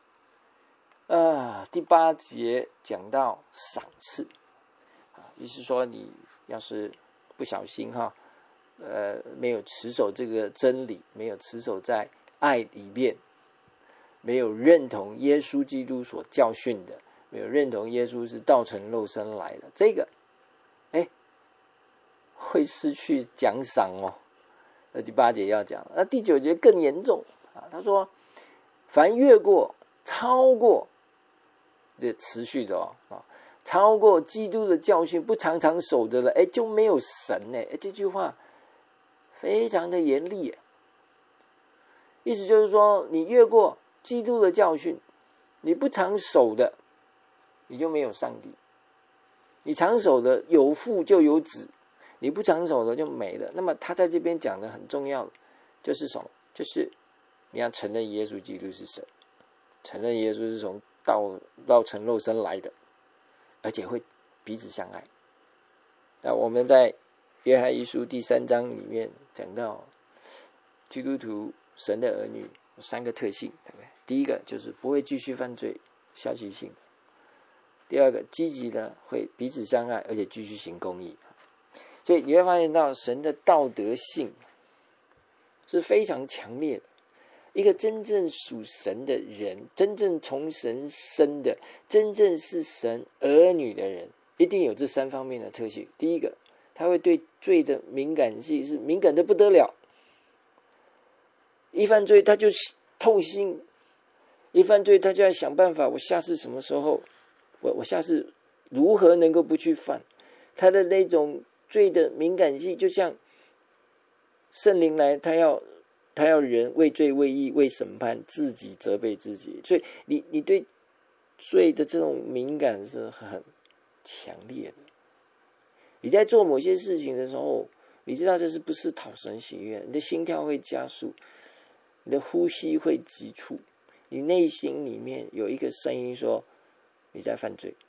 呃，第八节讲到赏赐，啊，意思说你要是不小心哈，呃，没有持守这个真理，没有持守在爱里面，没有认同耶稣基督所教训的，没有认同耶稣是道成肉身来的，这个，哎，会失去奖赏哦。那第八节要讲，那第九节更严重啊，他说，凡越过、超过。这持续的哦，啊，超过基督的教训，不常常守着了，哎，就没有神呢。哎，这句话非常的严厉，意思就是说，你越过基督的教训，你不常守的，你就没有上帝；你常守的，有父就有子；你不常守的就没了。那么他在这边讲的很重要的就是什么？就是你要承认耶稣基督是神，承认耶稣是从道道成肉身来的，而且会彼此相爱。那我们在约翰一书第三章里面讲到，基督徒神的儿女有三个特性，对不对？第一个就是不会继续犯罪，消极性；第二个积极的会彼此相爱，而且继续行公义。所以你会发现到神的道德性是非常强烈的。一个真正属神的人，真正从神生的，真正是神儿女的人，一定有这三方面的特性。第一个，他会对罪的敏感性是敏感的不得了，一犯罪他就痛心，一犯罪他就要想办法，我下次什么时候，我我下次如何能够不去犯？他的那种罪的敏感性，就像圣灵来，他要他要人为罪为义为审判，自己责备自己。所以你你对罪的这种敏感是很强烈的。你在做某些事情的时候，你知道这是不是讨神喜悦？你的心跳会加速，你的呼吸会急促，你内心里面有一个声音说你在犯罪，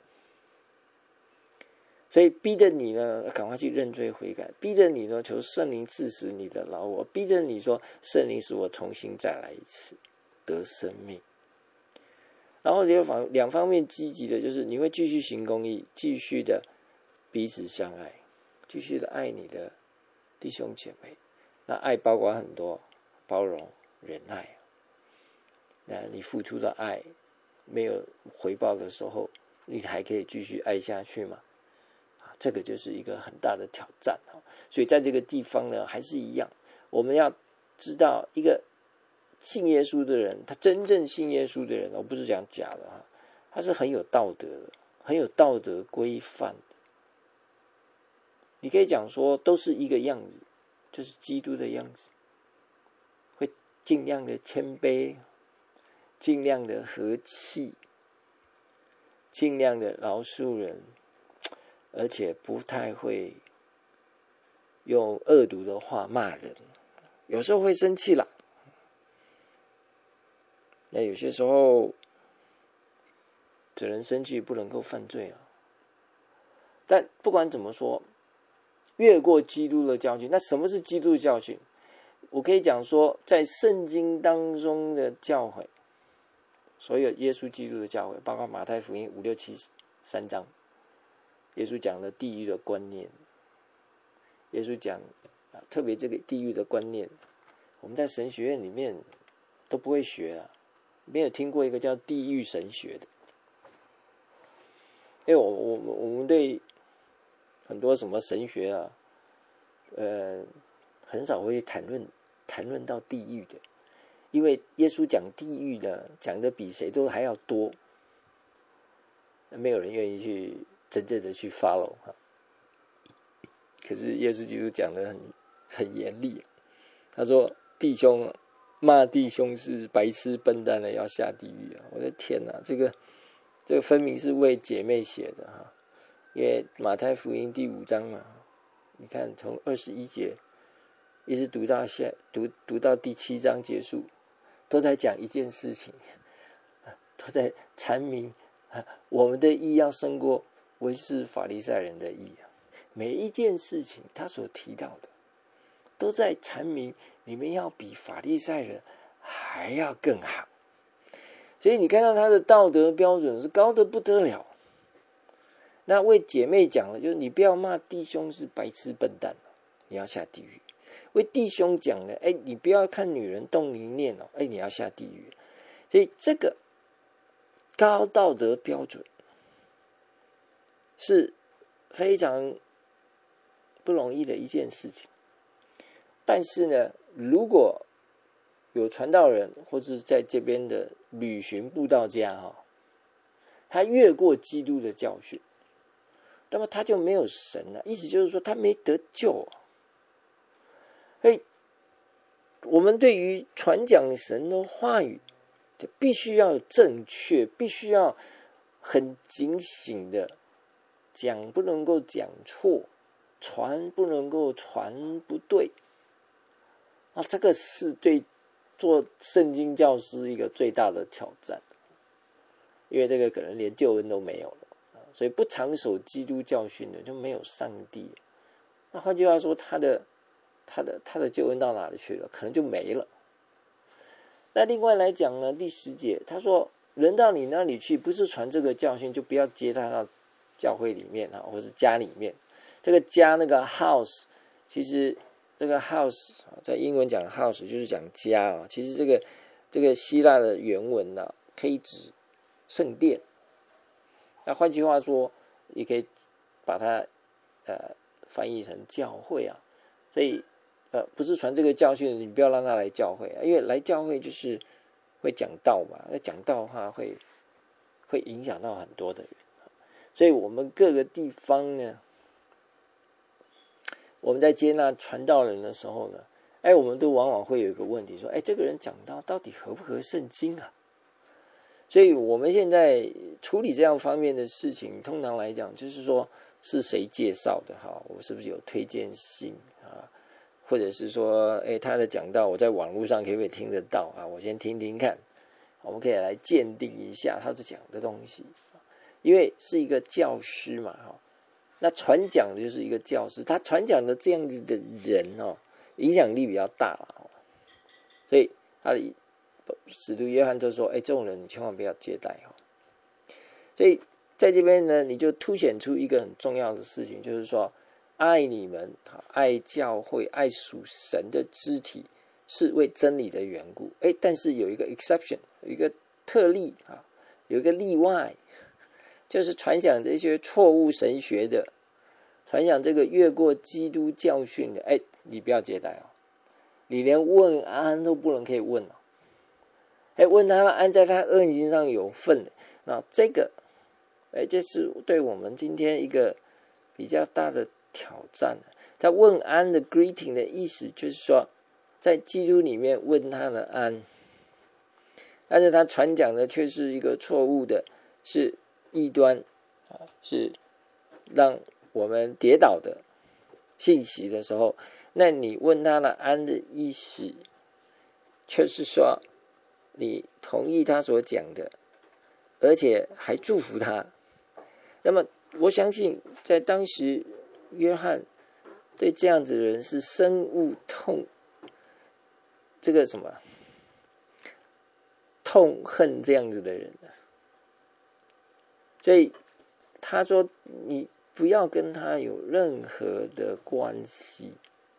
所以逼着你呢赶快去认罪悔改，逼着你呢求圣灵治死你的老我，逼着你说圣灵使我重新再来一次得生命。然后两两方面积极的就是你会继续行公义，继续的彼此相爱，继续的爱你的弟兄姐妹。那爱包括很多，包容忍耐。那你付出的爱没有回报的时候，你还可以继续爱下去吗？啊，这个就是一个很大的挑战。所以在这个地方呢，还是一样，我们要知道一个信耶稣的人，他真正信耶稣的人，我不是讲假的哈，他是很有道德的，很有道德规范的。你可以讲说都是一个样子，就是基督的样子，会尽量的谦卑，尽量的和气，尽量的饶恕人，而且不太会用恶毒的话骂人，有时候会生气啦。那有些时候只能生气，不能够犯罪了。但不管怎么说，越过基督的教训。那什么是基督的教训？我可以讲说，在圣经当中的教诲，所有耶稣基督的教诲，包括马太福音五六七三章，耶稣讲的地狱的观念，耶稣讲啊，特别这个地狱的观念，我们在神学院里面都不会学啊，没有听过一个叫地狱神学的。因为我我我们对很多什么神学啊，呃，很少会谈论谈论到地狱的，因为耶稣讲地狱的讲的比谁都还要多，没有人愿意去真正的去 follow 哈。可是耶稣基督讲的很很严厉，他说弟兄骂弟兄是白痴笨蛋的要下地狱啊！我的天哪，这个这个分明是为姐妹写的哈。因为马太福音第五章嘛，你看从二十一节一直读到下读读到第七章结束，都在讲一件事情，都在阐明我们的义要胜过文士法利赛人的义。每一件事情他所提到的，都在阐明你们要比法利赛人还要更好。所以你看到他的道德标准是高得不得了。那为姐妹讲了，就是你不要骂弟兄是白痴笨蛋，你要下地狱。为弟兄讲了，哎，你不要看女人动淫念哦，哎，你要下地狱。所以这个高道德标准是非常不容易的一件事情。但是呢，如果有传道人或者在这边的旅行布道家哈，他越过基督的教训，那么他就没有神了，意思就是说他没得救。所以我们对于传讲神的话语，就必须要正确，必须要很警醒的讲，不能够讲错，传不能够传不对。啊，这个是对做圣经教师一个最大的挑战，因为这个可能连救恩都没有了。所以不常守基督教训的就没有上帝。那换句话说，他的他的他的救恩到哪里去了？可能就没了。那另外来讲呢，第十节他说，人到你那里去，不是传这个教训，就不要接他到教会里面啊，或是家里面。这个家那个 house， 其实这个 house 在英文讲 house 就是讲家啊。其实这个这个希腊的原文呢、啊，可以指圣殿。那换句话说，也可以把它呃翻译成教会啊。所以呃不是传这个教训，你不要让他来教会啊，因为来教会就是会讲道嘛，那讲道的话会会影响到很多的人。 所以我们各个地方呢，我们在接纳传道人的时候呢，哎，我们都往往会有一个问题说，哎，这个人讲道到底合不合圣经啊？所以我们现在处理这样方面的事情，通常来讲就是说是谁介绍的哈，我是不是有推荐信啊？或者是说，哎，他的讲道我在网络上可不可以听得到啊？我先听听看，我们可以来鉴定一下他讲的东西，因为是一个教师嘛哈，那传讲的就是一个教师，他传讲的这样子的人哦，影响力比较大了，所以他的使徒约翰就说，哎，这种人你千万不要接待哈。所以在这边呢，你就凸显出一个很重要的事情，就是说爱你们，爱教会，爱属神的肢体，是为真理的缘故。哎，但是有一个 exception， 有一个特例啊，有一个例外，就是传讲这些错误神学的，传讲这个越过基督教训的，哎，你不要接待哦，你连问安都不能可以问哦。哎，问他安在他恶行上有份的，那这个，哎，这是对我们今天一个比较大的挑战。他问安的 greeting 的意思就是说，在基督里面问他的安，但是他传讲的却是一个错误的，是异端啊，是让我们跌倒的信息的时候，那你问他的安的意思，却是说你同意他所讲的，而且还祝福他。那么我相信在当时约翰对这样子的人是深恶痛这个什么痛恨这样子的人，所以他说你不要跟他有任何的关系。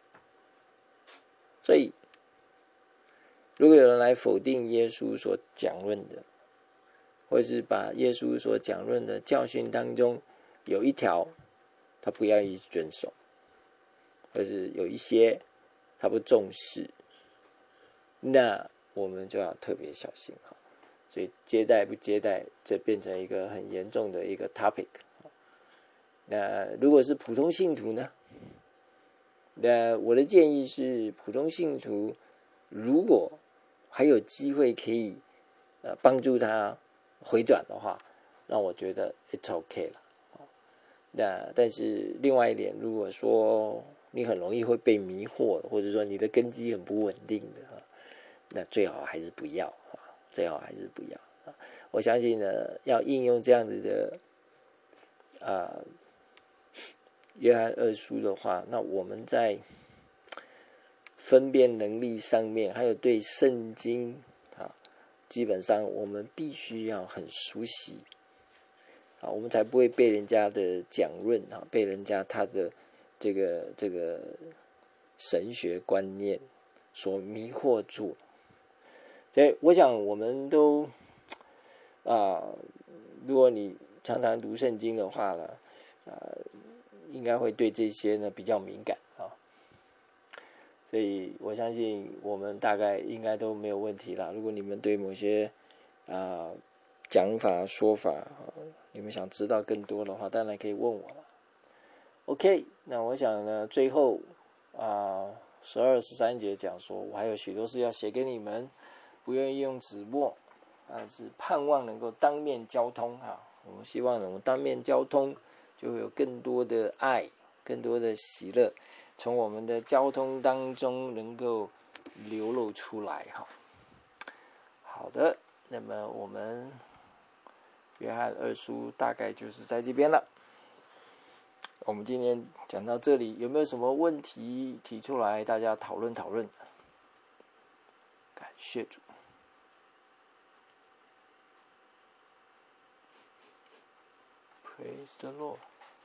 所以如果有人来否定耶稣所讲论的，或是把耶稣所讲论的教训当中有一条他不愿意遵守，或是有一些他不重视，那我们就要特别小心。所以接待不接待，这变成一个很严重的一个 topic。 那如果是普通信徒呢，那我的建议是，普通信徒如果还有机会可以呃帮助他回转的话，那我觉得 it's okay 了。那但是另外一点，如果说你很容易会被迷惑，或者说你的根基很不稳定的，那最好还是不要，最好还是不要。我相信呢，要应用这样子的啊、呃、约翰二书的话，那我们在分辨能力上面，还有对圣经啊，基本上我们必须要很熟悉啊，我们才不会被人家的讲论啊，被人家他的这个这个神学观念所迷惑住。所以我想我们都啊，如果你常常读圣经的话呢，啊，应该会对这些呢比较敏感啊。所以我相信我们大概应该都没有问题啦。如果你们对某些啊讲法说法，你们想知道更多的话，当然可以问我了。OK， 那我想呢，最后啊十二十三节讲说，我还有许多事要写给你们，不愿意用纸墨，但是盼望能够当面交通啊。我们希望能够当面交通，就会有更多的爱，更多的喜乐，从我们的交通当中能够流露出来哈。好的，那么我们约翰二书大概就是在这边了。我们今天讲到这里，有没有什么问题提出来，大家讨论讨论？感谢主。Praise the Lord。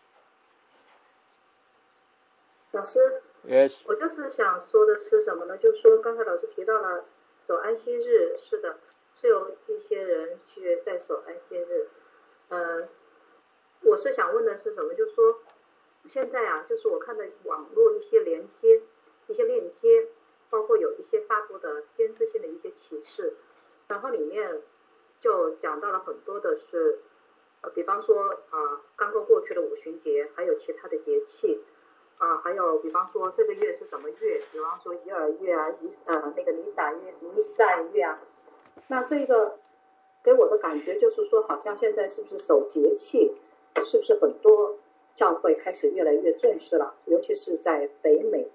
老师 Yes。 我就是想说的是什么呢？就是说刚才老师提到了守安息日，是的，是有一些人去在守安息日。嗯、呃，我是想问的是什么？就是说现在啊，就是我看的网络一些连接、一些链接，包括有一些发布的先知性的一些启示，然后里面就讲到了很多的是呃，比方说啊，刚刚过去的五旬节，还有其他的节气啊，还有比方说这个月是什么月，比方说伊尔月啊，伊呃那个尼撒月、尼撒月啊，那这个给我的感觉就是说，好像现在是不是守节气，是不是很多教会开始越来越重视了，尤其是在北美。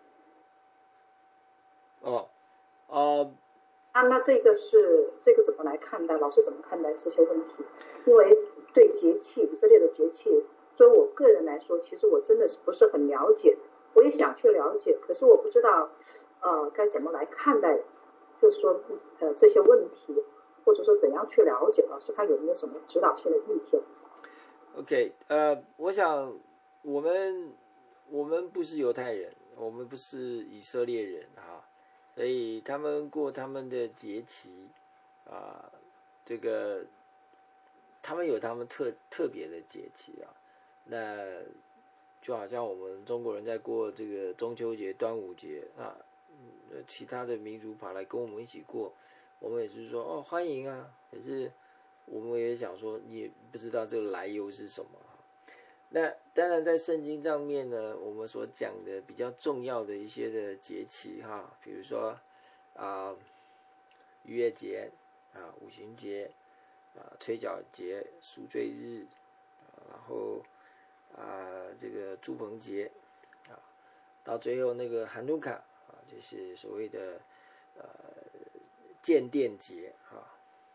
哦，呃， 啊，那这个是这个怎么来看待？老师怎么看待这些问题？因为对节气，以色列的节气，作为我个人来说，其实我真的是不是很了解，我也想去了解，可是我不知道呃该怎么来看待，就是说呃这些问题，或者说怎样去了解。老师他有没有什么指导性的意见 ？OK， 呃，我想我们我们不是犹太人，我们不是以色列人啊。所以他们过他们的节期啊，这个他们有他们特特别的节期啊，那就好像我们中国人在过这个中秋节、端午节啊，其他的民族跑来跟我们一起过，我们也是说哦欢迎啊，可是我们也想说你也不知道这个来由是什么。那当然，在圣经上面呢，我们所讲的比较重要的一些的节气哈，比如说啊逾越节啊、五旬节啊、吹角节、赎罪日，然后啊这个住棚节啊，到最后那个韩努卡啊，就是所谓的呃建殿节啊，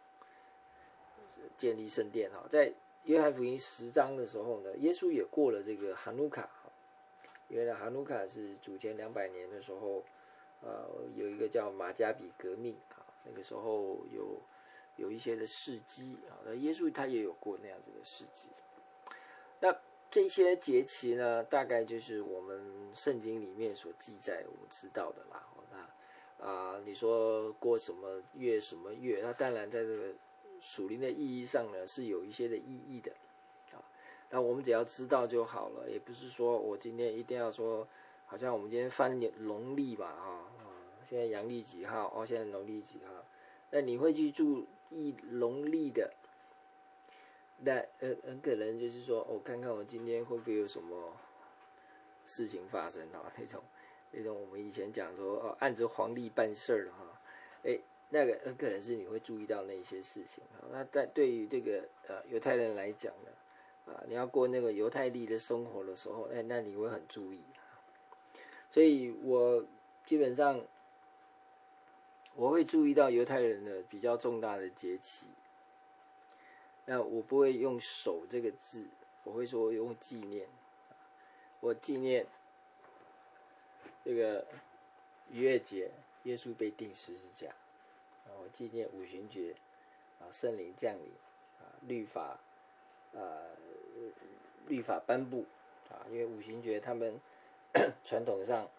建立圣殿哈，在约翰福音十章的时候呢，耶稣也过了这个哈努卡，因为呢哈努卡是主前两百年的时候，呃，有一个叫马加比革命啊，那个时候有有一些的事迹啊，那耶稣他也有过那样子的事迹。那这些节期呢，大概就是我们圣经里面所记载我们知道的啦。那啊，你说过什么月什么月，那当然在这个属灵的意义上呢，是有一些的意义的啊。那我们只要知道就好了，也不是说我今天一定要说，好像我们今天翻农历吧啊，现在阳历几号哦，现在农历几号，那你会去注意农历的，那呃很可能就是说，我、哦、看看我今天会不会有什么事情发生啊，那种那种我们以前讲说哦，按着黄历办事儿哈，哎。那个很可能是你会注意到那些事情。那但对于这个呃犹太人来讲呢，啊，你要过那个犹太历的生活的时候，哎，那你会很注意。所以我基本上我会注意到犹太人的比较重大的节期。那我不会用守这个字，我会说用纪念。我纪念这个逾越节，耶稣被钉十字架。我纪念五旬节啊，圣灵降临啊，律法呃律法颁布啊，因为五旬节他们传统上，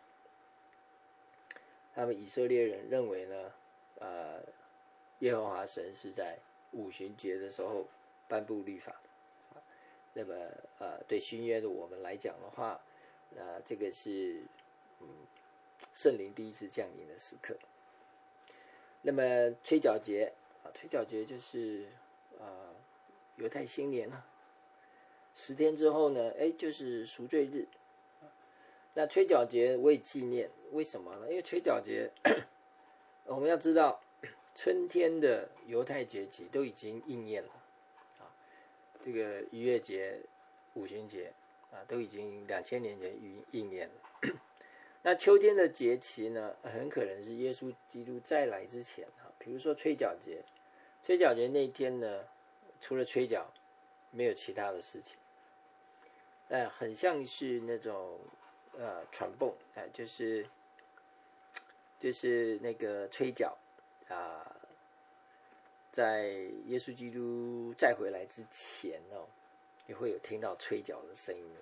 他们以色列人认为呢，呃，耶和华神是在五旬节的时候颁布律法的。啊、那么呃，对新约的我们来讲的话，呃，这个是嗯圣灵第一次降临的时刻。那么吹角节啊，吹角节就是呃犹太新年啊，十天之后呢，哎就是赎罪日。那吹角节我也纪念，为什么呢？因为吹角节我们要知道，春天的犹太节期都已经应验了啊，这个逾越节、五旬节啊，都已经两千年前应应验了。那秋天的节期呢，很可能是耶稣基督再来之前哈，比如说吹角节，吹角节那一天呢，除了吹角，没有其他的事情，呃，很像是那种呃传蹦，呃，就是就是那个吹角啊、呃，在耶稣基督再回来之前哦，你会有听到吹角的声音啊，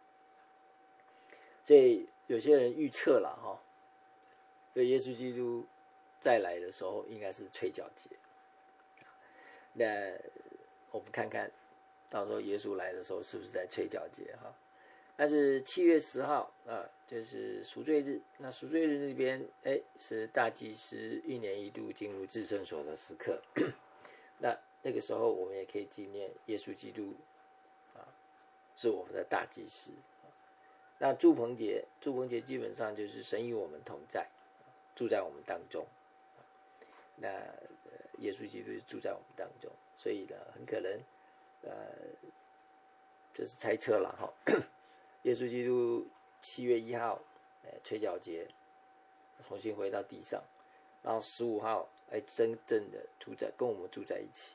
所以有些人预测了哈，所以耶稣基督再来的时候应该是吹角节。那我们看看到时候耶稣来的时候是不是在吹角节哈？但是七月十号啊，就是赎罪日。那赎罪日那边，哎，是大祭司一年一度进入至圣所的时刻。那那个时候我们也可以纪念耶稣基督是我们的大祭司。那住棚节，住棚节基本上就是神与我们同在，住在我们当中。那、呃、耶稣基督住在我们当中，所以呢，很可能，呃，这是猜测了哈。耶稣基督七月一号，呃，吹角节，重新回到地上，然后十五号，哎，真正的住在跟我们住在一起。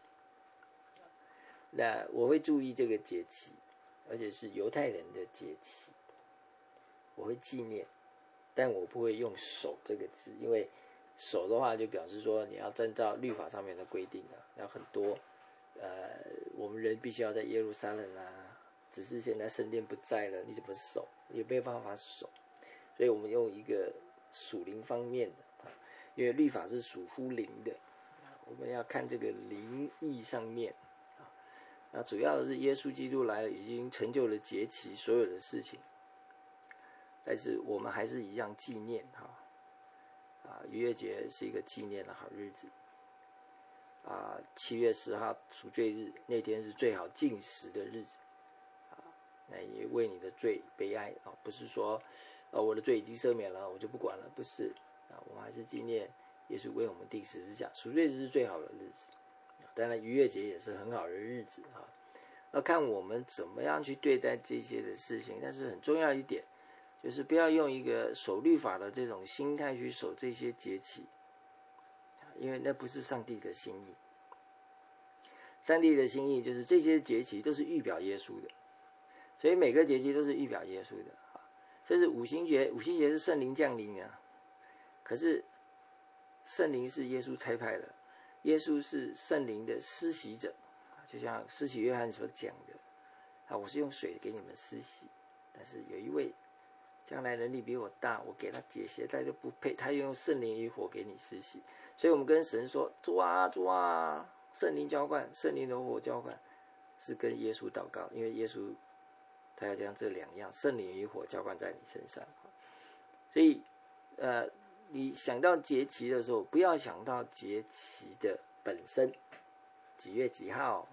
那我会注意这个节期，而且是犹太人的节期，我会纪念，但我不会用守这个字，因为守的话就表示说你要遵照律法上面的规定啊，要很多，呃，我们人必须要在耶路撒冷啊，只是现在圣殿不在了，你怎么守？也没有办法守，所以我们用一个属灵方面的，因为律法是属乎灵的，我们要看这个灵意上面。那主要的是耶稣基督来了，已经成就了节期所有的事情，但是我们还是一样纪念哈。啊，逾越节是一个纪念的好日子。啊，七月十号赎罪日那天是最好禁食的日子。啊，那也为你的罪悲哀啊，不是说，呃，我的罪已经赦免了，我就不管了，不是啊，我们还是纪念耶稣为我们定十字架。赎罪日是最好的日子。当然，逾越节也是很好的日子啊。要看我们怎么样去对待这些的事情，但是很重要一点，就是不要用一个守律法的这种心态去守这些节期，因为那不是上帝的心意。上帝的心意就是这些节期都是预表耶稣的，所以每个节期都是预表耶稣的啊。这是五旬节，五旬节是圣灵降临啊，可是圣灵是耶稣差派的。耶稣是圣灵的施洗者，就像施洗约翰所讲的啊，我是用水给你们施洗，但是有一位将来能力比我大，我给他解鞋带都不配，他用圣灵与火给你施洗。所以我们跟神说，主啊主啊，圣灵浇灌，圣灵的火浇灌，是跟耶稣祷告，因为耶稣他要将这两样圣灵与火浇灌在你身上。所以呃你想到节期的时候，不要想到节期的本身几月几号，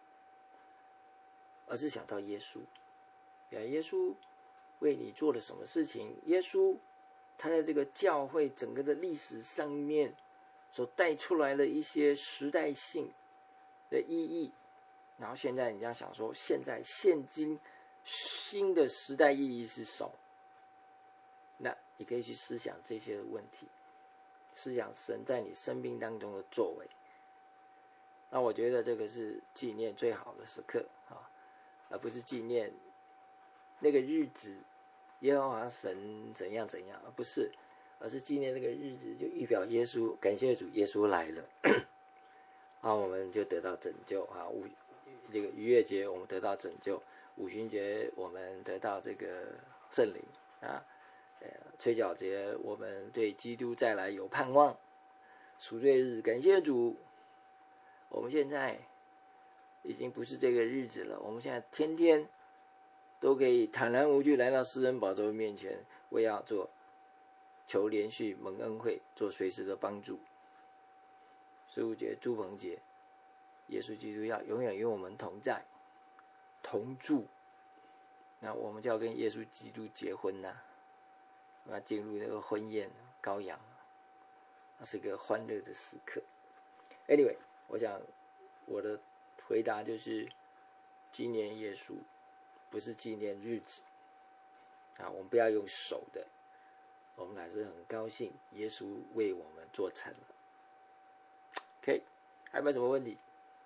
而是想到耶稣。耶稣为你做了什么事情？耶稣他在这个教会整个的历史上面所带出来的一些时代性的意义，然后现在你要想说，现在现今新的时代意义是什么？那你可以去思想这些问题，思想神在你生命当中的作为。那我觉得这个是纪念最好的时刻啊，而不是纪念那个日子耶和华神怎样怎样，而不是，而是纪念那个日子就预表耶稣，感谢主，耶稣来了，啊，我们就得到拯救啊。五这个逾越节我们得到拯救，五旬节我们得到这个圣灵啊。吹角节我们对基督再来有盼望，赎罪日感谢主，我们现在已经不是这个日子了，我们现在天天都可以坦然无惧来到施恩宝座面前，为要做求连续蒙恩惠，做随时的帮助。十五节住棚节，耶稣基督要永远与我们同在同住，那我们就要跟耶稣基督结婚呐、啊，要进入那个婚宴羔羊，那是个欢乐的时刻。Anyway， 我想我的回答就是纪念耶稣，不是纪念日子啊，我们不要用手的，我们还是很高兴耶稣为我们做成了。OK， 还有没有什么问题？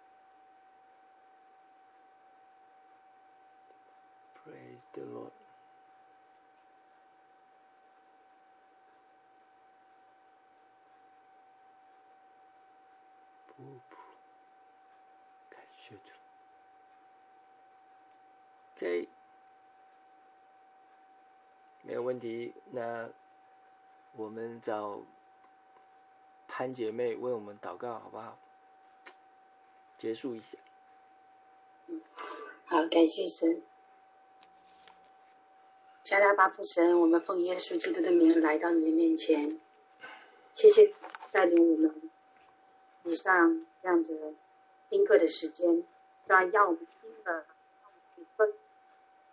Praise the Lord。感谢主。OK， 没有问题。那我们找潘姐妹为我们祷告，好不好？结束一下。 好，感谢神。加拉巴父神，我们奉耶稣基督的名来到你的面前，谢谢带领我们以上这样子听课的时间，虽然要我们听了，让我们分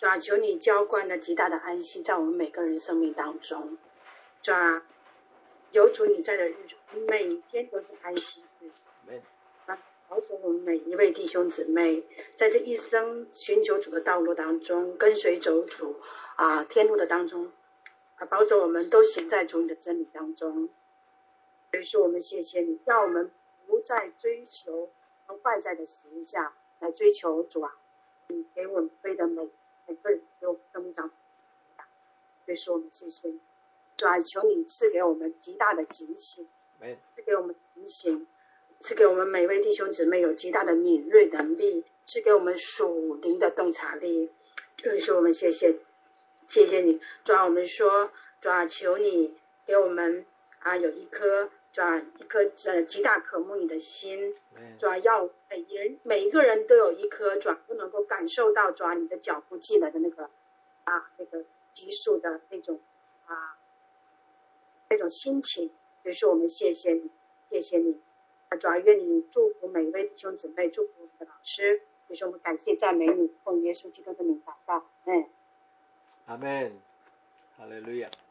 主啊，求你浇灌了极大的安息在我们每个人生命当中。主啊，有主你在的日子，每天都是安息日。啊，保守我们每一位弟兄姊妹，在这一生寻求主的道路当中，跟随走主啊天路的当中，啊，保守我们都行在主你的真理当中。所以说，我们谢谢你，让我们不再追求外在的实价来追求主啊，你给我们飞的每每个人给我们生命上。所以说，我们谢谢你，主啊，求你赐给我们极大的警醒，赐给我们警醒，赐给我们每位弟兄姊妹有极大的敏锐能力，赐给我们属灵的洞察力。所以说，我们谢谢，谢谢你，主啊，我们说，主啊，求你给我们啊有一颗。主啊，一颗呃极大渴慕你的心，主啊，要每人每一个人都有一颗，主啊，都能够感受到主啊你的脚步进来的那个啊那个急速的那种啊那种心情。所以说我们谢谢你，谢谢你，啊，主啊，愿你祝福每一位弟兄姊妹，祝福我们的老师。所以说我们感谢赞美你，奉耶稣基督的名祷告，嗯， 阿们，哈利路亚。